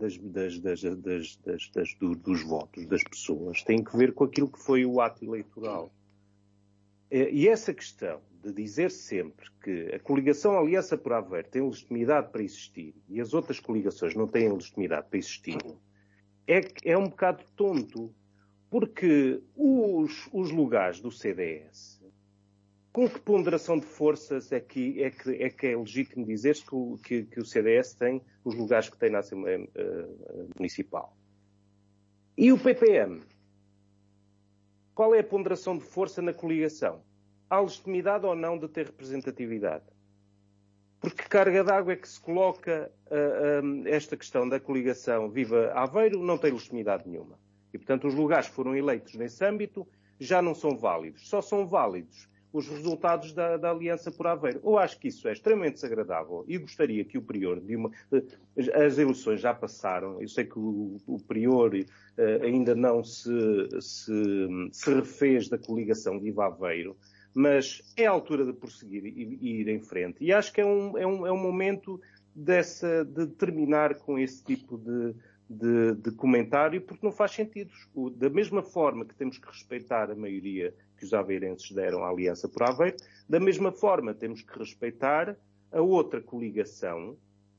dos votos das pessoas tem que ver com aquilo que foi o ato eleitoral. E essa questão de dizer sempre que a coligação Aliança por Aveiro tem legitimidade para existir e as outras coligações não têm legitimidade para existir, é um bocado tonto, porque os lugares do CDS, com que ponderação de forças é que é legítimo dizer-se que o CDS tem os lugares que tem na Assembleia Municipal? E o PPM? Qual é a ponderação de força na coligação? Há legitimidade ou não de ter representatividade? Porque carga d'água é que se coloca esta questão da coligação Viva Aveiro? Não tem legitimidade nenhuma. E, portanto, os lugares que foram eleitos nesse âmbito já não são válidos. Só são válidos os resultados da Aliança por Aveiro. Eu acho que isso é extremamente desagradável e gostaria que o prior as eleições já passaram. Eu sei que o prior ainda não se refez da coligação de Aveiro, mas é a altura de prosseguir e ir em frente. E acho que é um momento de terminar com esse tipo de comentário, porque não faz sentido. Da mesma forma que temos que respeitar a maioria que os aveirenses deram à Aliança por Aveiro, da mesma forma temos que respeitar a outra coligação,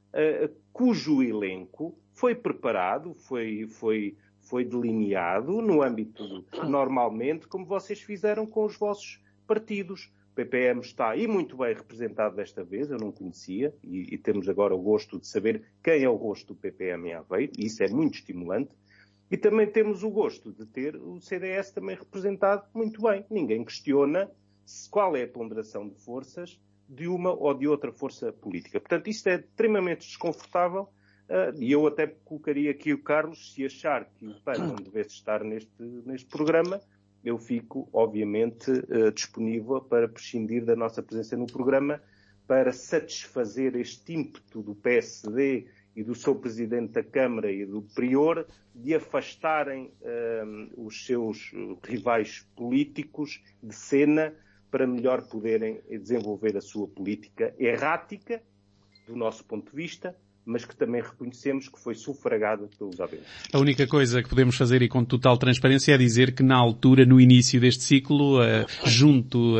cujo elenco foi preparado, foi delineado no âmbito, normalmente, como vocês fizeram com os vossos partidos. O PPM está e muito bem representado desta vez, eu não conhecia, e temos agora o gosto de saber quem é o rosto do PPM em Aveiro, e isso é muito estimulante. E também temos o gosto de ter o CDS também representado muito bem. Ninguém questiona qual é a ponderação de forças de uma ou de outra força política. Portanto, isto é extremamente desconfortável, e eu até colocaria aqui o Carlos, se achar que o PAN não devesse estar neste programa, eu fico, obviamente, disponível para prescindir da nossa presença no programa para satisfazer este ímpeto do PSD e do seu Presidente da Câmara e do Prior de afastarem os seus rivais políticos de cena para melhor poderem desenvolver a sua política errática, do nosso ponto de vista, mas que também reconhecemos que foi sufragada pelos aveirenses. A única coisa que podemos fazer, e com total transparência, é dizer que na altura, no início deste ciclo, junto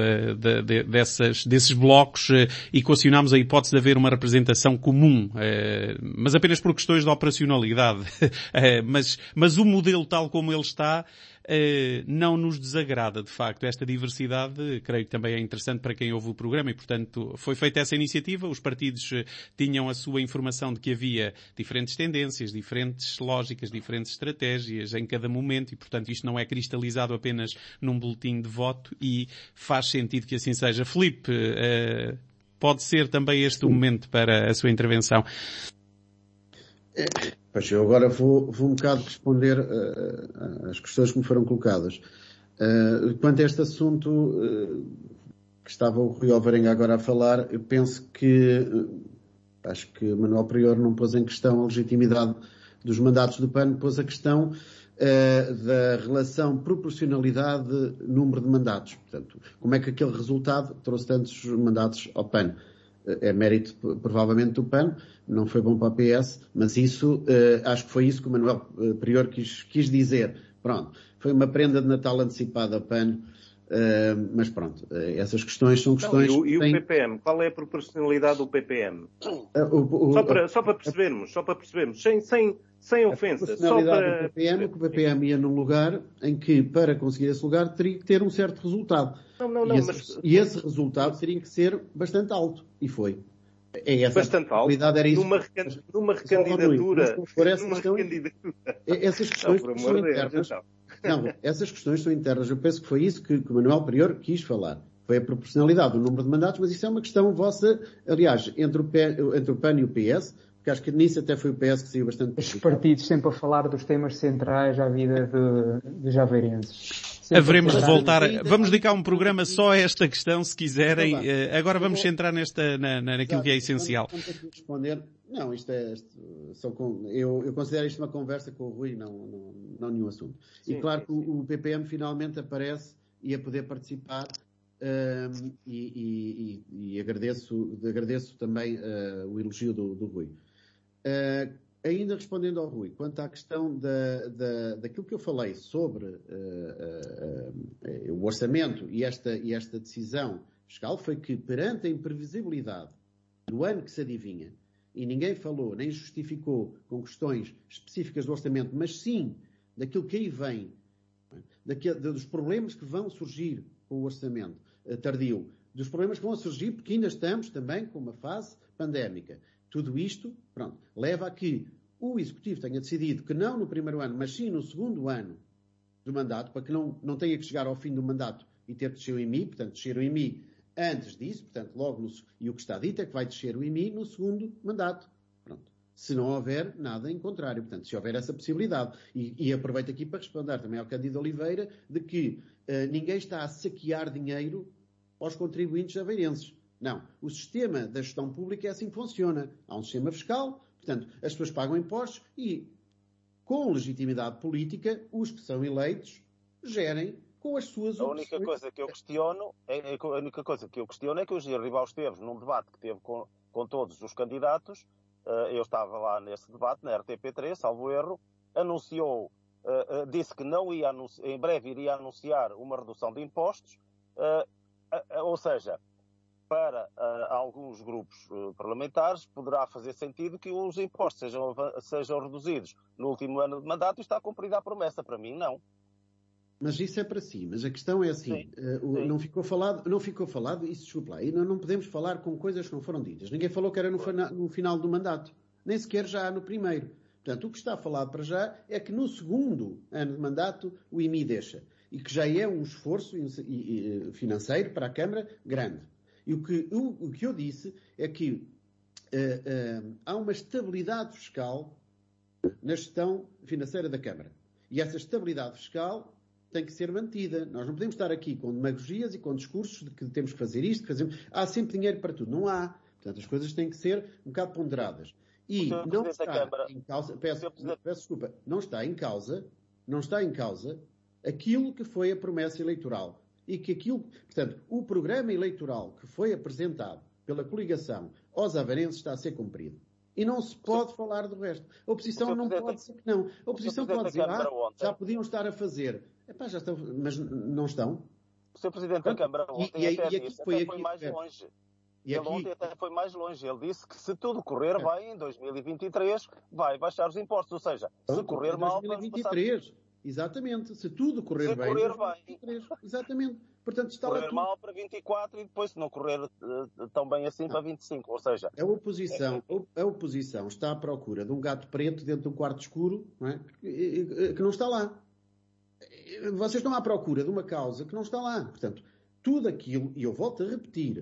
desses blocos, equacionámos a hipótese de haver uma representação comum, mas apenas por questões de operacionalidade. Mas o modelo tal como ele está, não nos desagrada, de facto. Esta diversidade, creio que também é interessante para quem ouve o programa e, portanto, foi feita essa iniciativa. Os partidos tinham a sua informação de que havia diferentes tendências, diferentes lógicas, diferentes estratégias em cada momento e, portanto, isto não é cristalizado apenas num boletim de voto e faz sentido que assim seja. Filipe, pode ser também este o momento para a sua intervenção. Pois eu agora vou um bocado responder às questões que me foram colocadas. Quanto a este assunto que estava o Rui Alvarenga agora a falar, eu penso que acho que Manuel Prior não pôs em questão a legitimidade dos mandatos do PAN, pôs a questão da relação proporcionalidade-número de mandatos. Portanto, como é que aquele resultado trouxe tantos mandatos ao PAN? É mérito, provavelmente, do PAN, não foi bom para a PS, mas isso, acho que foi isso que o Manuel Prior quis dizer. Pronto, foi uma prenda de Natal antecipada ao PAN, mas pronto, essas questões são questões... Não, e o PPM? Qual é a proporcionalidade do PPM? Só para percebermos, sem ofensa. A proporcionalidade do PPM, que o PPM ia num lugar em que, para conseguir esse lugar, teria que ter um certo resultado. E esse resultado teria que ser bastante alto. E foi. Bastante alto? Era isso. Numa recandidatura. Essas questões são internas. Não, essas questões são internas. Eu penso que foi isso que o Manuel Prior quis falar. Foi a proporcionalidade do número de mandatos, mas isso é uma questão vossa, aliás, entre o PAN e o PS, porque acho que nisso até foi o PS que saiu bastante... Os partidos sempre a falar dos temas centrais à vida dos aveirenses. Haveremos de voltar. Vamos dedicar um programa só a esta questão, se quiserem. Agora vamos centrar naquilo que é essencial. Responder. Não, eu considero isto uma conversa com o Rui, não nenhum assunto. Sim, e claro que o PPM finalmente aparece e a poder participar, e agradeço também o elogio do Rui. Ainda respondendo ao Rui, quanto à questão daquilo que eu falei sobre o orçamento e esta decisão fiscal, foi que perante a imprevisibilidade do ano que se adivinha, e ninguém falou, nem justificou com questões específicas do orçamento, mas sim daquilo que aí vem, dos problemas que vão surgir com o orçamento tardio, dos problemas que vão surgir porque ainda estamos também com uma fase pandémica. Tudo isto, pronto, leva a que o Executivo tenha decidido que não no primeiro ano, mas sim no segundo ano do mandato, para que não tenha que chegar ao fim do mandato e ter de descer o IMI, portanto, descer o IMI antes disso, portanto, e o que está dito é que vai descer o IMI no segundo mandato. Pronto. se não houver nada em contrário. Portanto, se houver essa possibilidade. E aproveito aqui para responder também ao Cândido Oliveira de que ninguém está a saquear dinheiro aos contribuintes aveirenses. Não. O sistema da gestão pública é assim que funciona. Há um sistema fiscal, portanto, as pessoas pagam impostos e, com legitimidade política, os que são eleitos gerem com as suas opções. A única coisa que eu questiono é que o Gil Rival Esteves, num debate que teve com todos os candidatos, eu estava lá nesse debate, na RTP3, salvo erro, anunciou, disse que não ia em breve iria anunciar uma redução de impostos, ou seja, para alguns grupos parlamentares poderá fazer sentido que os impostos sejam reduzidos no último ano de mandato e está cumprida a promessa. Para mim, não. Mas isso é para si. Mas a questão é assim, não ficou falado, isso desculpa lá, e não podemos falar com coisas que não foram ditas. Ninguém falou que era no final do mandato, nem sequer já no primeiro. Portanto, o que está falado para já é que no segundo ano de mandato o IMI deixa, e que já é um esforço financeiro para a Câmara grande. E o que eu disse é que há uma estabilidade fiscal na gestão financeira da Câmara. E essa estabilidade fiscal tem que ser mantida. Nós não podemos estar aqui com demagogias e com discursos de que temos que fazer isto, há sempre dinheiro para tudo. Não há. Portanto, as coisas têm que ser um bocado ponderadas. E não está em causa, peço desculpa, não está em causa aquilo que foi a promessa eleitoral. E que portanto, o programa eleitoral que foi apresentado pela coligação aos aveirenses está a ser cumprido. E não se pode falar do resto. A oposição não pode dizer que não. A oposição pode dizer, já podiam estar a fazer. Já estão, mas não estão. O Sr. Presidente da Câmara ontem foi mais longe. Ontem até foi mais longe. Ele disse que se tudo correr bem, em 2023, vai baixar os impostos. Ou seja, se correr mal... 2023, exatamente. Se tudo correr bem... 2023, exatamente. Portanto, está correr mal para 24 e depois, se não correr tão bem assim, para 25. Ou seja... A oposição está à procura de um gato preto dentro de um quarto escuro, não é? Que não está lá. Vocês estão à procura de uma causa que não está lá. Portanto, tudo aquilo, e eu volto a repetir,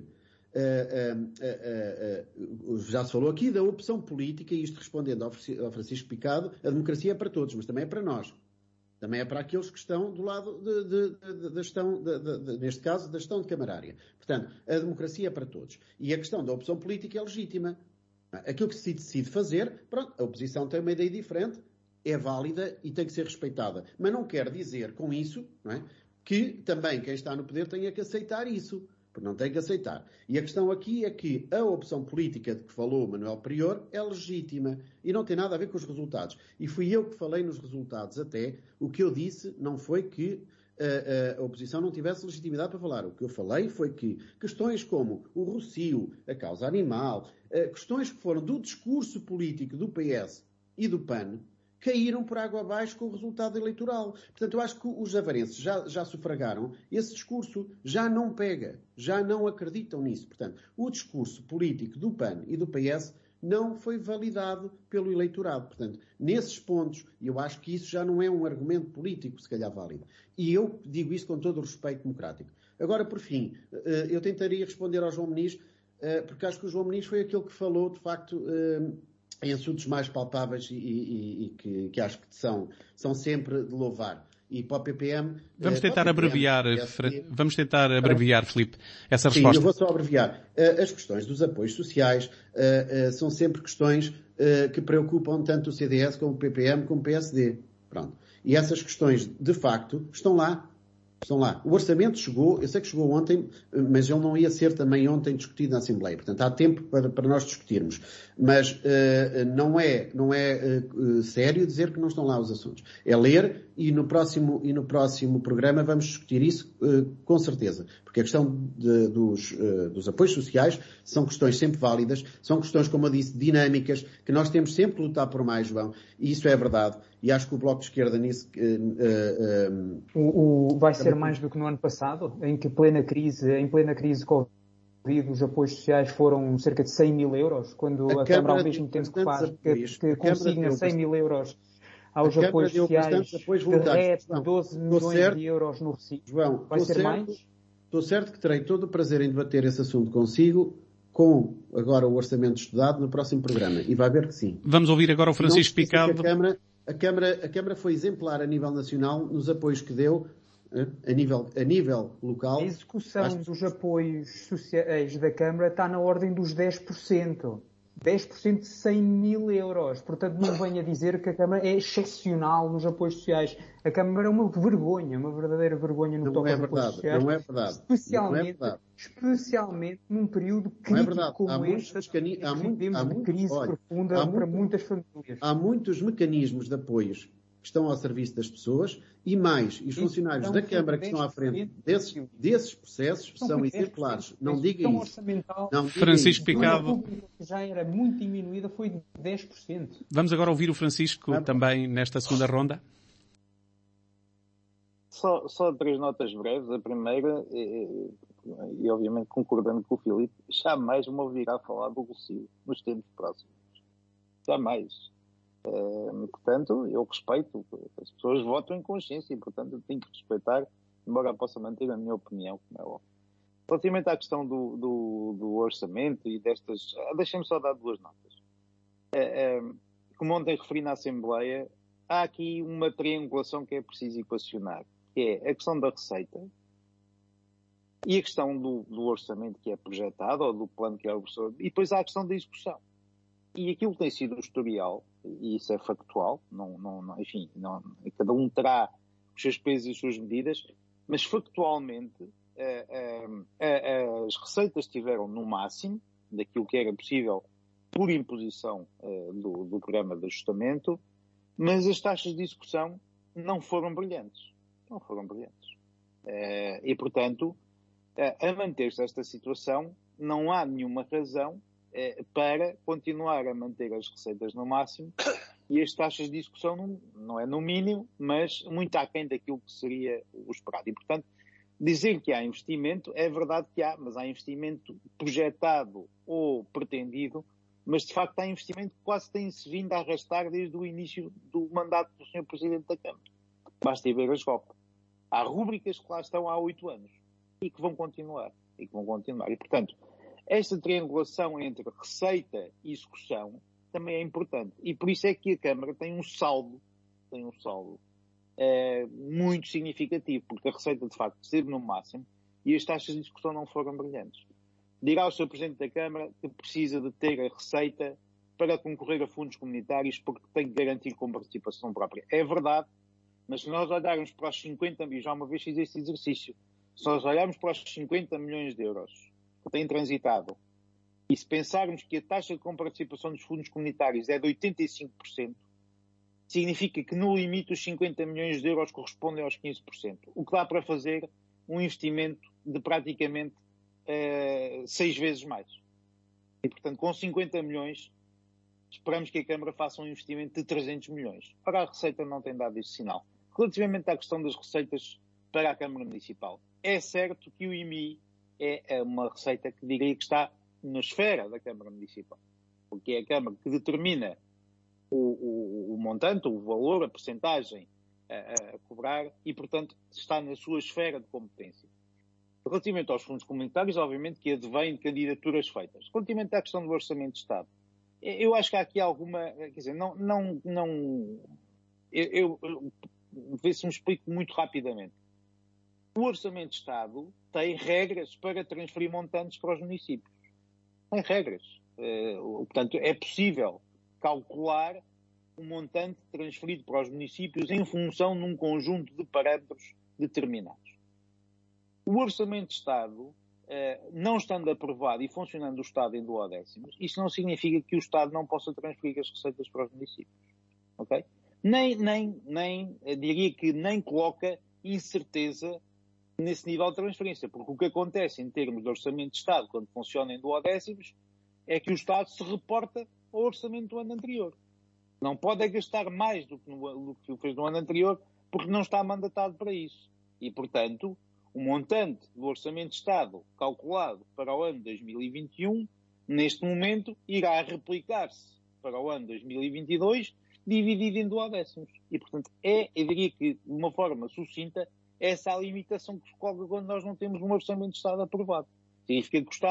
já se falou aqui da opção política, e isto respondendo ao Francisco Picado, a democracia é para todos, mas também é para nós. Também é para aqueles que estão do lado da gestão, neste caso, da gestão de camarária. Portanto, a democracia é para todos. E a questão da opção política é legítima. Aquilo que se decide fazer, pronto, a oposição tem uma ideia diferente, é válida e tem que ser respeitada. Mas não quer dizer com isso, não é, que também quem está no poder tenha que aceitar isso. Porque não tem que aceitar. E a questão aqui é que a opção política de que falou Manuel Prior é legítima e não tem nada a ver com os resultados. E fui eu que falei nos resultados até. O que eu disse não foi que a oposição não tivesse legitimidade para falar. O que eu falei foi que questões como o Rossio, a causa animal, questões que foram do discurso político do PS e do PAN, caíram por água abaixo com o resultado eleitoral. Portanto, eu acho que os aveirenses já sufragaram esse discurso, já não pega, já não acreditam nisso. Portanto, o discurso político do PAN e do PS não foi validado pelo eleitorado. Portanto, nesses pontos, eu acho que isso já não é um argumento político, se calhar válido. E eu digo isso com todo o respeito democrático. Agora, por fim, eu tentaria responder ao João Meniz, porque acho que o João Meniz foi aquele que falou, de facto, em assuntos mais palpáveis e que acho que são sempre de louvar. E para o PPM... Vamos tentar abreviar, Filipe, essa resposta. Sim, eu vou só abreviar. As questões dos apoios sociais são sempre questões que preocupam tanto o CDS como o PPM como o PSD. Pronto. E essas questões, de facto, estão lá. Estão lá. O orçamento chegou, eu sei que chegou ontem, mas ele não ia ser também ontem discutido na Assembleia. Portanto, há tempo para nós discutirmos. Mas não é sério dizer que não estão lá os assuntos. É ler e no próximo programa vamos discutir isso com certeza. Porque a questão dos apoios sociais são questões sempre válidas, são questões, como eu disse, dinâmicas, que nós temos sempre que lutar por mais, João. E isso é verdade. E acho que o Bloco de Esquerda nisso... vai ser mais do que no ano passado, em que em plena crise Covid, os apoios sociais foram cerca de 100 mil euros, quando a Câmara ao mesmo tempo que consigna 100 mil euros aos apoios sociais, derrete 12 milhões de euros no recibo. João, vai ser mais? Estou certo que terei todo o prazer em debater esse assunto consigo com agora o orçamento estudado no próximo programa. E vai ver que sim. Vamos ouvir agora o Francisco Picado. A Câmara foi exemplar a nível nacional nos apoios que deu a nível local. A execução dos apoios sociais da Câmara está na ordem dos 10%. 10% de 100 mil euros. Portanto, não venha dizer que a Câmara é excepcional nos apoios sociais. A Câmara é uma vergonha, uma verdadeira vergonha no que toca aos apoios sociais. Não é verdade. Especialmente num período crítico como este, há muita crise profunda para muitas famílias. Há muitos mecanismos de apoios que estão ao serviço das pessoas e os funcionários da Câmara que estão à frente desses processos são exemplares. Não diga isso. Francisco Picado. Já era muito diminuída, foi de 10%. Vamos agora ouvir o Francisco também nesta segunda ronda. Só 3 notas breves. A primeira, e obviamente concordando com o Filipe, jamais me ouvirá falar do Rossio nos tempos próximos. Jamais. Portanto, eu respeito, as pessoas votam em consciência e, portanto, eu tenho que respeitar, embora possa manter a minha opinião, como é óbvio. Relativamente à questão do orçamento e destas... Deixem-me só dar 2 notas. Como ontem referi na Assembleia, há aqui uma triangulação que é preciso equacionar, que é a questão da receita e a questão do orçamento que é projetado, ou do plano que é oferecido, e depois há a questão da execução. E aquilo tem sido o historial, e isso é factual, enfim, cada um terá os seus pesos e as suas medidas, mas factualmente as receitas estiveram no máximo daquilo que era possível por imposição do programa de ajustamento, mas as taxas de execução não foram brilhantes. Não foram brilhantes. E, portanto, a manter-se esta situação, não há nenhuma razão para continuar a manter as receitas no máximo e as taxas de execução não é no mínimo, mas muito aquém daquilo que seria o esperado. E, portanto, dizer que há investimento, é verdade que há, mas há investimento projetado ou pretendido, mas de facto há investimento que quase tem-se vindo a arrastar desde o início do mandato do Sr. Presidente da Câmara. Basta ir ver a SGOP. Há rúbricas que lá estão há 8 anos e que vão continuar. E, portanto, esta triangulação entre receita e execução também é importante. E por isso é que a Câmara tem um saldo muito significativo, porque a receita de facto esteve no máximo e as taxas de execução não foram brilhantes. Dirá ao Sr. Presidente da Câmara que precisa de ter a receita para concorrer a fundos comunitários porque tem que garantir com participação própria. É verdade, mas se nós olharmos para os 50 milhões, já uma vez fiz este exercício, se nós olharmos para os 50 milhões de euros que têm transitado, e se pensarmos que a taxa de comparticipação dos fundos comunitários é de 85%, significa que no limite os 50 milhões de euros correspondem aos 15%, o que dá para fazer um investimento de praticamente 6 vezes mais. E, portanto, com 50 milhões, esperamos que a Câmara faça um investimento de 300 milhões. Ora, a Receita não tem dado esse sinal. Relativamente à questão das receitas para a Câmara Municipal, é certo que o IMI é uma receita que diria que está na esfera da Câmara Municipal, porque é a Câmara que determina o montante, o valor, a percentagem a cobrar e, portanto, está na sua esfera de competência. Relativamente aos fundos comunitários, obviamente que advém de candidaturas feitas. Relativamente à questão do Orçamento de Estado, eu acho que há aqui alguma... Quer dizer, vê se me explico muito rapidamente. O Orçamento de Estado tem regras para transferir montantes para os municípios. Tem regras. Portanto, é possível calcular um montante transferido para os municípios em função de um conjunto de parâmetros determinados. O Orçamento de Estado, não estando aprovado e funcionando o Estado em duodécimos, isso não significa que o Estado não possa transferir as receitas para os municípios. Ok? Diria que nem coloca incerteza nesse nível de transferência, porque o que acontece em termos de Orçamento de Estado, quando funciona em duodécimos, é que o Estado se reporta ao orçamento do ano anterior. Não pode gastar mais do que fez no ano anterior, porque não está mandatado para isso. E, portanto, o montante do Orçamento de Estado calculado para o ano 2021, neste momento, irá replicar-se para o ano 2022, dividido em duodécimos. E, portanto, eu diria que, de uma forma sucinta, essa é a limitação que se coloca quando nós não temos um Orçamento de Estado aprovado. Significa que o Estado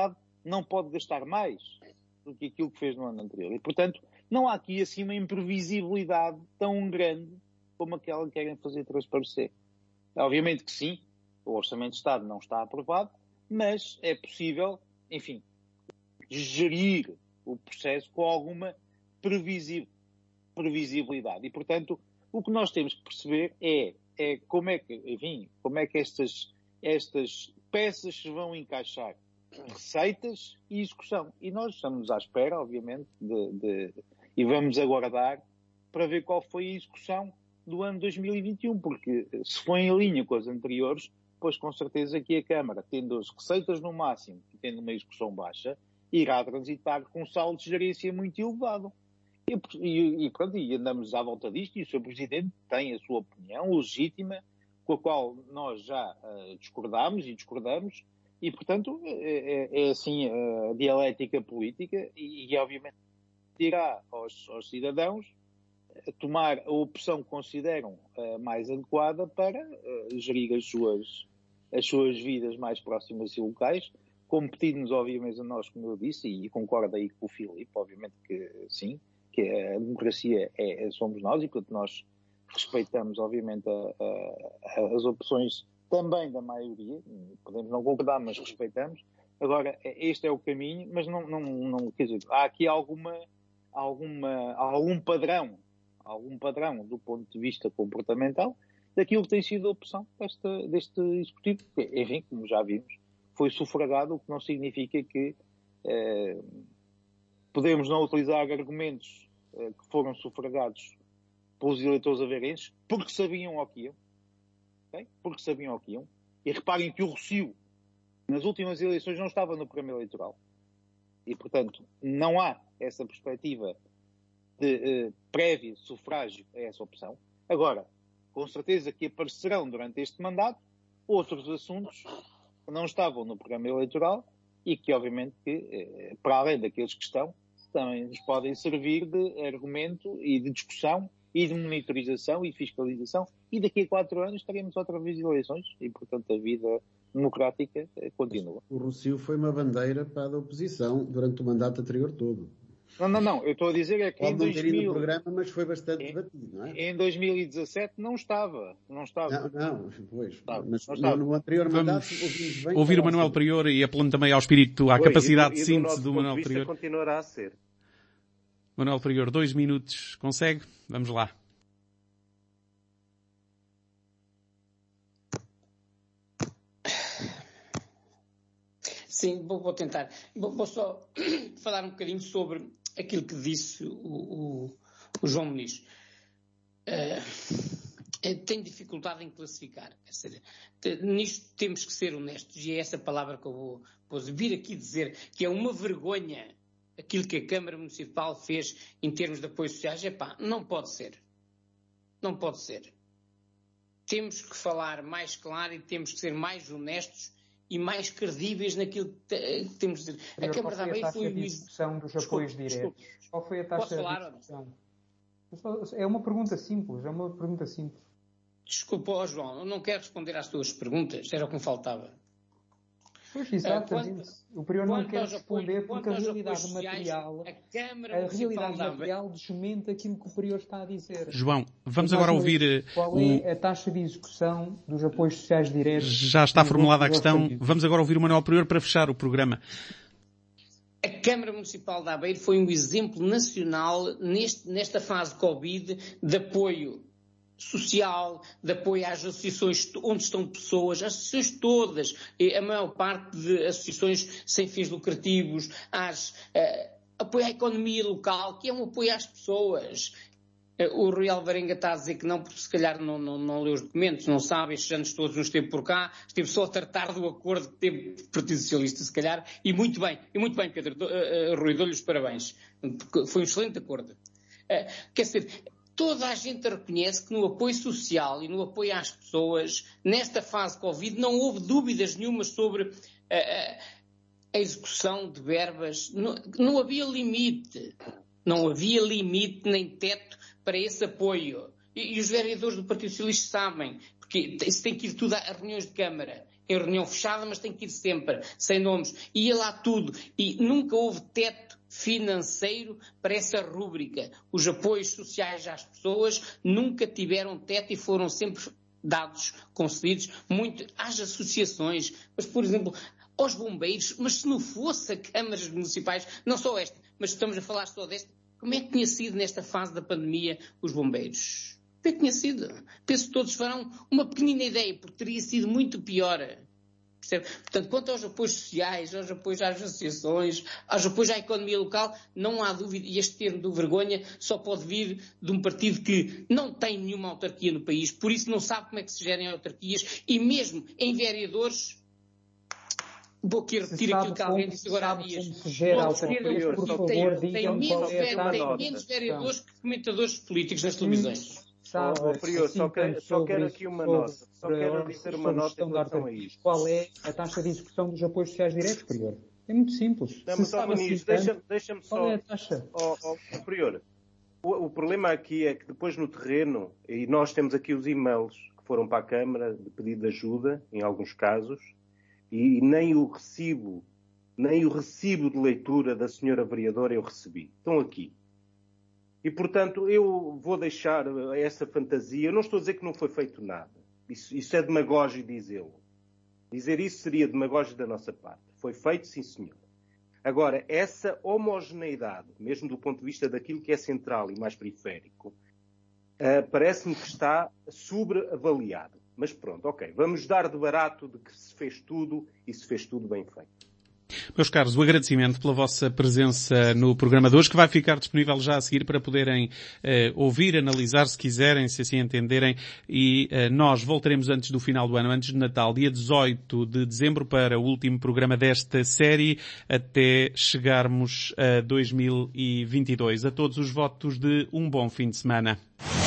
não pode gastar mais do que aquilo que fez no ano anterior. E, portanto, não há aqui assim uma imprevisibilidade tão grande como aquela que querem fazer transparecer. Obviamente que sim, o Orçamento de Estado não está aprovado, mas é possível, enfim, gerir o processo com alguma previsibilidade. E, portanto, o que nós temos que perceber é como é que estas peças se vão encaixar. Receitas e execução. E nós estamos à espera, obviamente, e vamos aguardar para ver qual foi a execução do ano 2021, porque se for em linha com as anteriores, pois com certeza que a Câmara, tendo as receitas no máximo e tendo uma execução baixa, irá transitar com um saldo de gerência muito elevado. E andamos à volta disto, e o Sr. Presidente tem a sua opinião legítima, com a qual nós já discordamos, e, portanto, é assim a dialética política, e obviamente dirá aos cidadãos tomar a opção que consideram mais adequada para gerir as suas vidas mais próximas e locais, competindo-nos, obviamente, a nós, como eu disse, e concordo aí com o Filipe, obviamente que sim, que a democracia somos nós, e portanto nós respeitamos, obviamente, as opções também da maioria, podemos não concordar, mas respeitamos. Agora, este é o caminho, mas não quer dizer, há aqui algum padrão do ponto de vista comportamental daquilo que tem sido a opção deste Executivo, que, enfim, como já vimos, foi sufragado, o que não significa que podemos não utilizar argumentos que foram sufragados pelos eleitores aveirenses, porque sabiam o que iam. Okay? Porque sabiam o que iam. E reparem que o Rossio, nas últimas eleições, não estava no programa eleitoral. E, portanto, não há essa perspectiva de prévio sufrágio a essa opção. Agora, com certeza que aparecerão durante este mandato outros assuntos que não estavam no programa eleitoral e que, obviamente, para além daqueles que estão, também nos podem servir de argumento e de discussão e de monitorização e fiscalização, e daqui a 4 anos estaremos outra vez em eleições e, portanto, a vida democrática continua. O Rossio foi uma bandeira para a oposição durante o mandato anterior todo. Não, eu estou a dizer é que em 2000... no programa, mas foi bastante debatido, não é? Em 2017 não estava. Não, pois. Mas estava. No anterior mandato ouvimos bem ouvir o Manuel Prior e apelando também ao espírito, à capacidade de síntese do Manuel Prior. Continuará a ser. Manuel Prior, 2 minutos, consegue? Vamos lá. Sim, vou tentar. Vou só falar um bocadinho sobre aquilo que disse o João Muniz. Tenho dificuldade em classificar. Nisto temos que ser honestos, e é essa palavra que eu vou vir aqui dizer, que é uma vergonha aquilo que a Câmara Municipal fez em termos de apoios sociais. Não pode ser. Não pode ser. Temos que falar mais claro e temos que ser mais honestos e mais credíveis naquilo que temos de dizer. A Câmara da Aveiro foi uma execução dos apoios diretos. Qual foi a taxa de execução? É uma pergunta simples, Desculpa, João, eu não quero responder às tuas perguntas, era o que me faltava. Pois, exatamente. O Prior não quer responder porque a realidade material, desmente aquilo que o Prior está a dizer. João, vamos agora ouvir... Qual é a taxa de execução dos apoios sociais diretos? Já está formulada a questão. Vamos agora ouvir o Manuel Prior para fechar o programa. A Câmara Municipal de Aveiro foi um exemplo nacional nesta fase Covid de apoio social, de apoio às associações onde estão pessoas, as associações todas, a maior parte de associações sem fins lucrativos, apoio à economia local, que é um apoio às pessoas. O Rui Alvarenga está a dizer que não, porque se calhar não leu os documentos, não sabe, estes anos todos não esteve por cá, esteve só a tratar do acordo que teve o Partido Socialista, se calhar, e muito bem, Pedro, Rui, dou-lhe os parabéns, porque foi um excelente acordo. Quer dizer, toda a gente reconhece que no apoio social e no apoio às pessoas, nesta fase Covid, não houve dúvidas nenhumas sobre a execução de verbas. Não havia limite. Não havia limite nem teto para esse apoio. E os vereadores do Partido Socialista sabem, porque isso tem que ir tudo a reuniões de Câmara. em reunião fechada, mas tem que ir sempre, sem nomes. Ia lá tudo. E nunca houve teto financeiro para essa rúbrica. Os apoios sociais às pessoas nunca tiveram teto e foram sempre dados, concedidos, muito às associações. Mas, por exemplo, aos bombeiros, mas se não fosse a câmaras municipais, não só esta, mas estamos a falar só desta, como é que tinha sido nesta fase da pandemia os bombeiros? Como é que tinha sido? Penso que todos farão uma pequenina ideia, porque teria sido muito pior. Percebe? Portanto, quanto aos apoios sociais, aos apoios às associações, aos apoios à economia local, não há dúvida, e este termo do vergonha só pode vir de um partido que não tem nenhuma autarquia no país, por isso não sabe como é que se gerem autarquias, e mesmo em vereadores, vou aqui repetir aquilo que alguém disse agora há dias. Tem menos vereadores que comentadores políticos nas televisões. Prior, só quero aqui uma nota. Só quero dizer uma nota em relação a isto. Qual é a taxa de execução dos apoios sociais diretos, Prior? É muito simples. Não, mas, deixa-me só... Qual é a taxa? Prior, o problema aqui é que depois no terreno, e nós temos aqui os e-mails que foram para a Câmara de pedido de ajuda, em alguns casos, e nem o recibo de leitura da senhora vereadora eu recebi. Estão aqui. E, portanto, eu vou deixar essa fantasia. Eu não estou a dizer que não foi feito nada. Isso é demagógico dizê-lo. Dizer isso seria demagógico da nossa parte. Foi feito, sim, senhor. Agora, essa homogeneidade, mesmo do ponto de vista daquilo que é central e mais periférico, parece-me que está sobreavaliado. Mas pronto, ok. Vamos dar de barato de que se fez tudo e se fez tudo bem feito. Meus caros, o agradecimento pela vossa presença no programa de hoje, que vai ficar disponível já a seguir para poderem ouvir, analisar, se quiserem, se assim entenderem. E nós voltaremos antes do final do ano, antes de Natal, dia 18 de dezembro, para o último programa desta série, até chegarmos a 2022. A todos os votos de um bom fim de semana.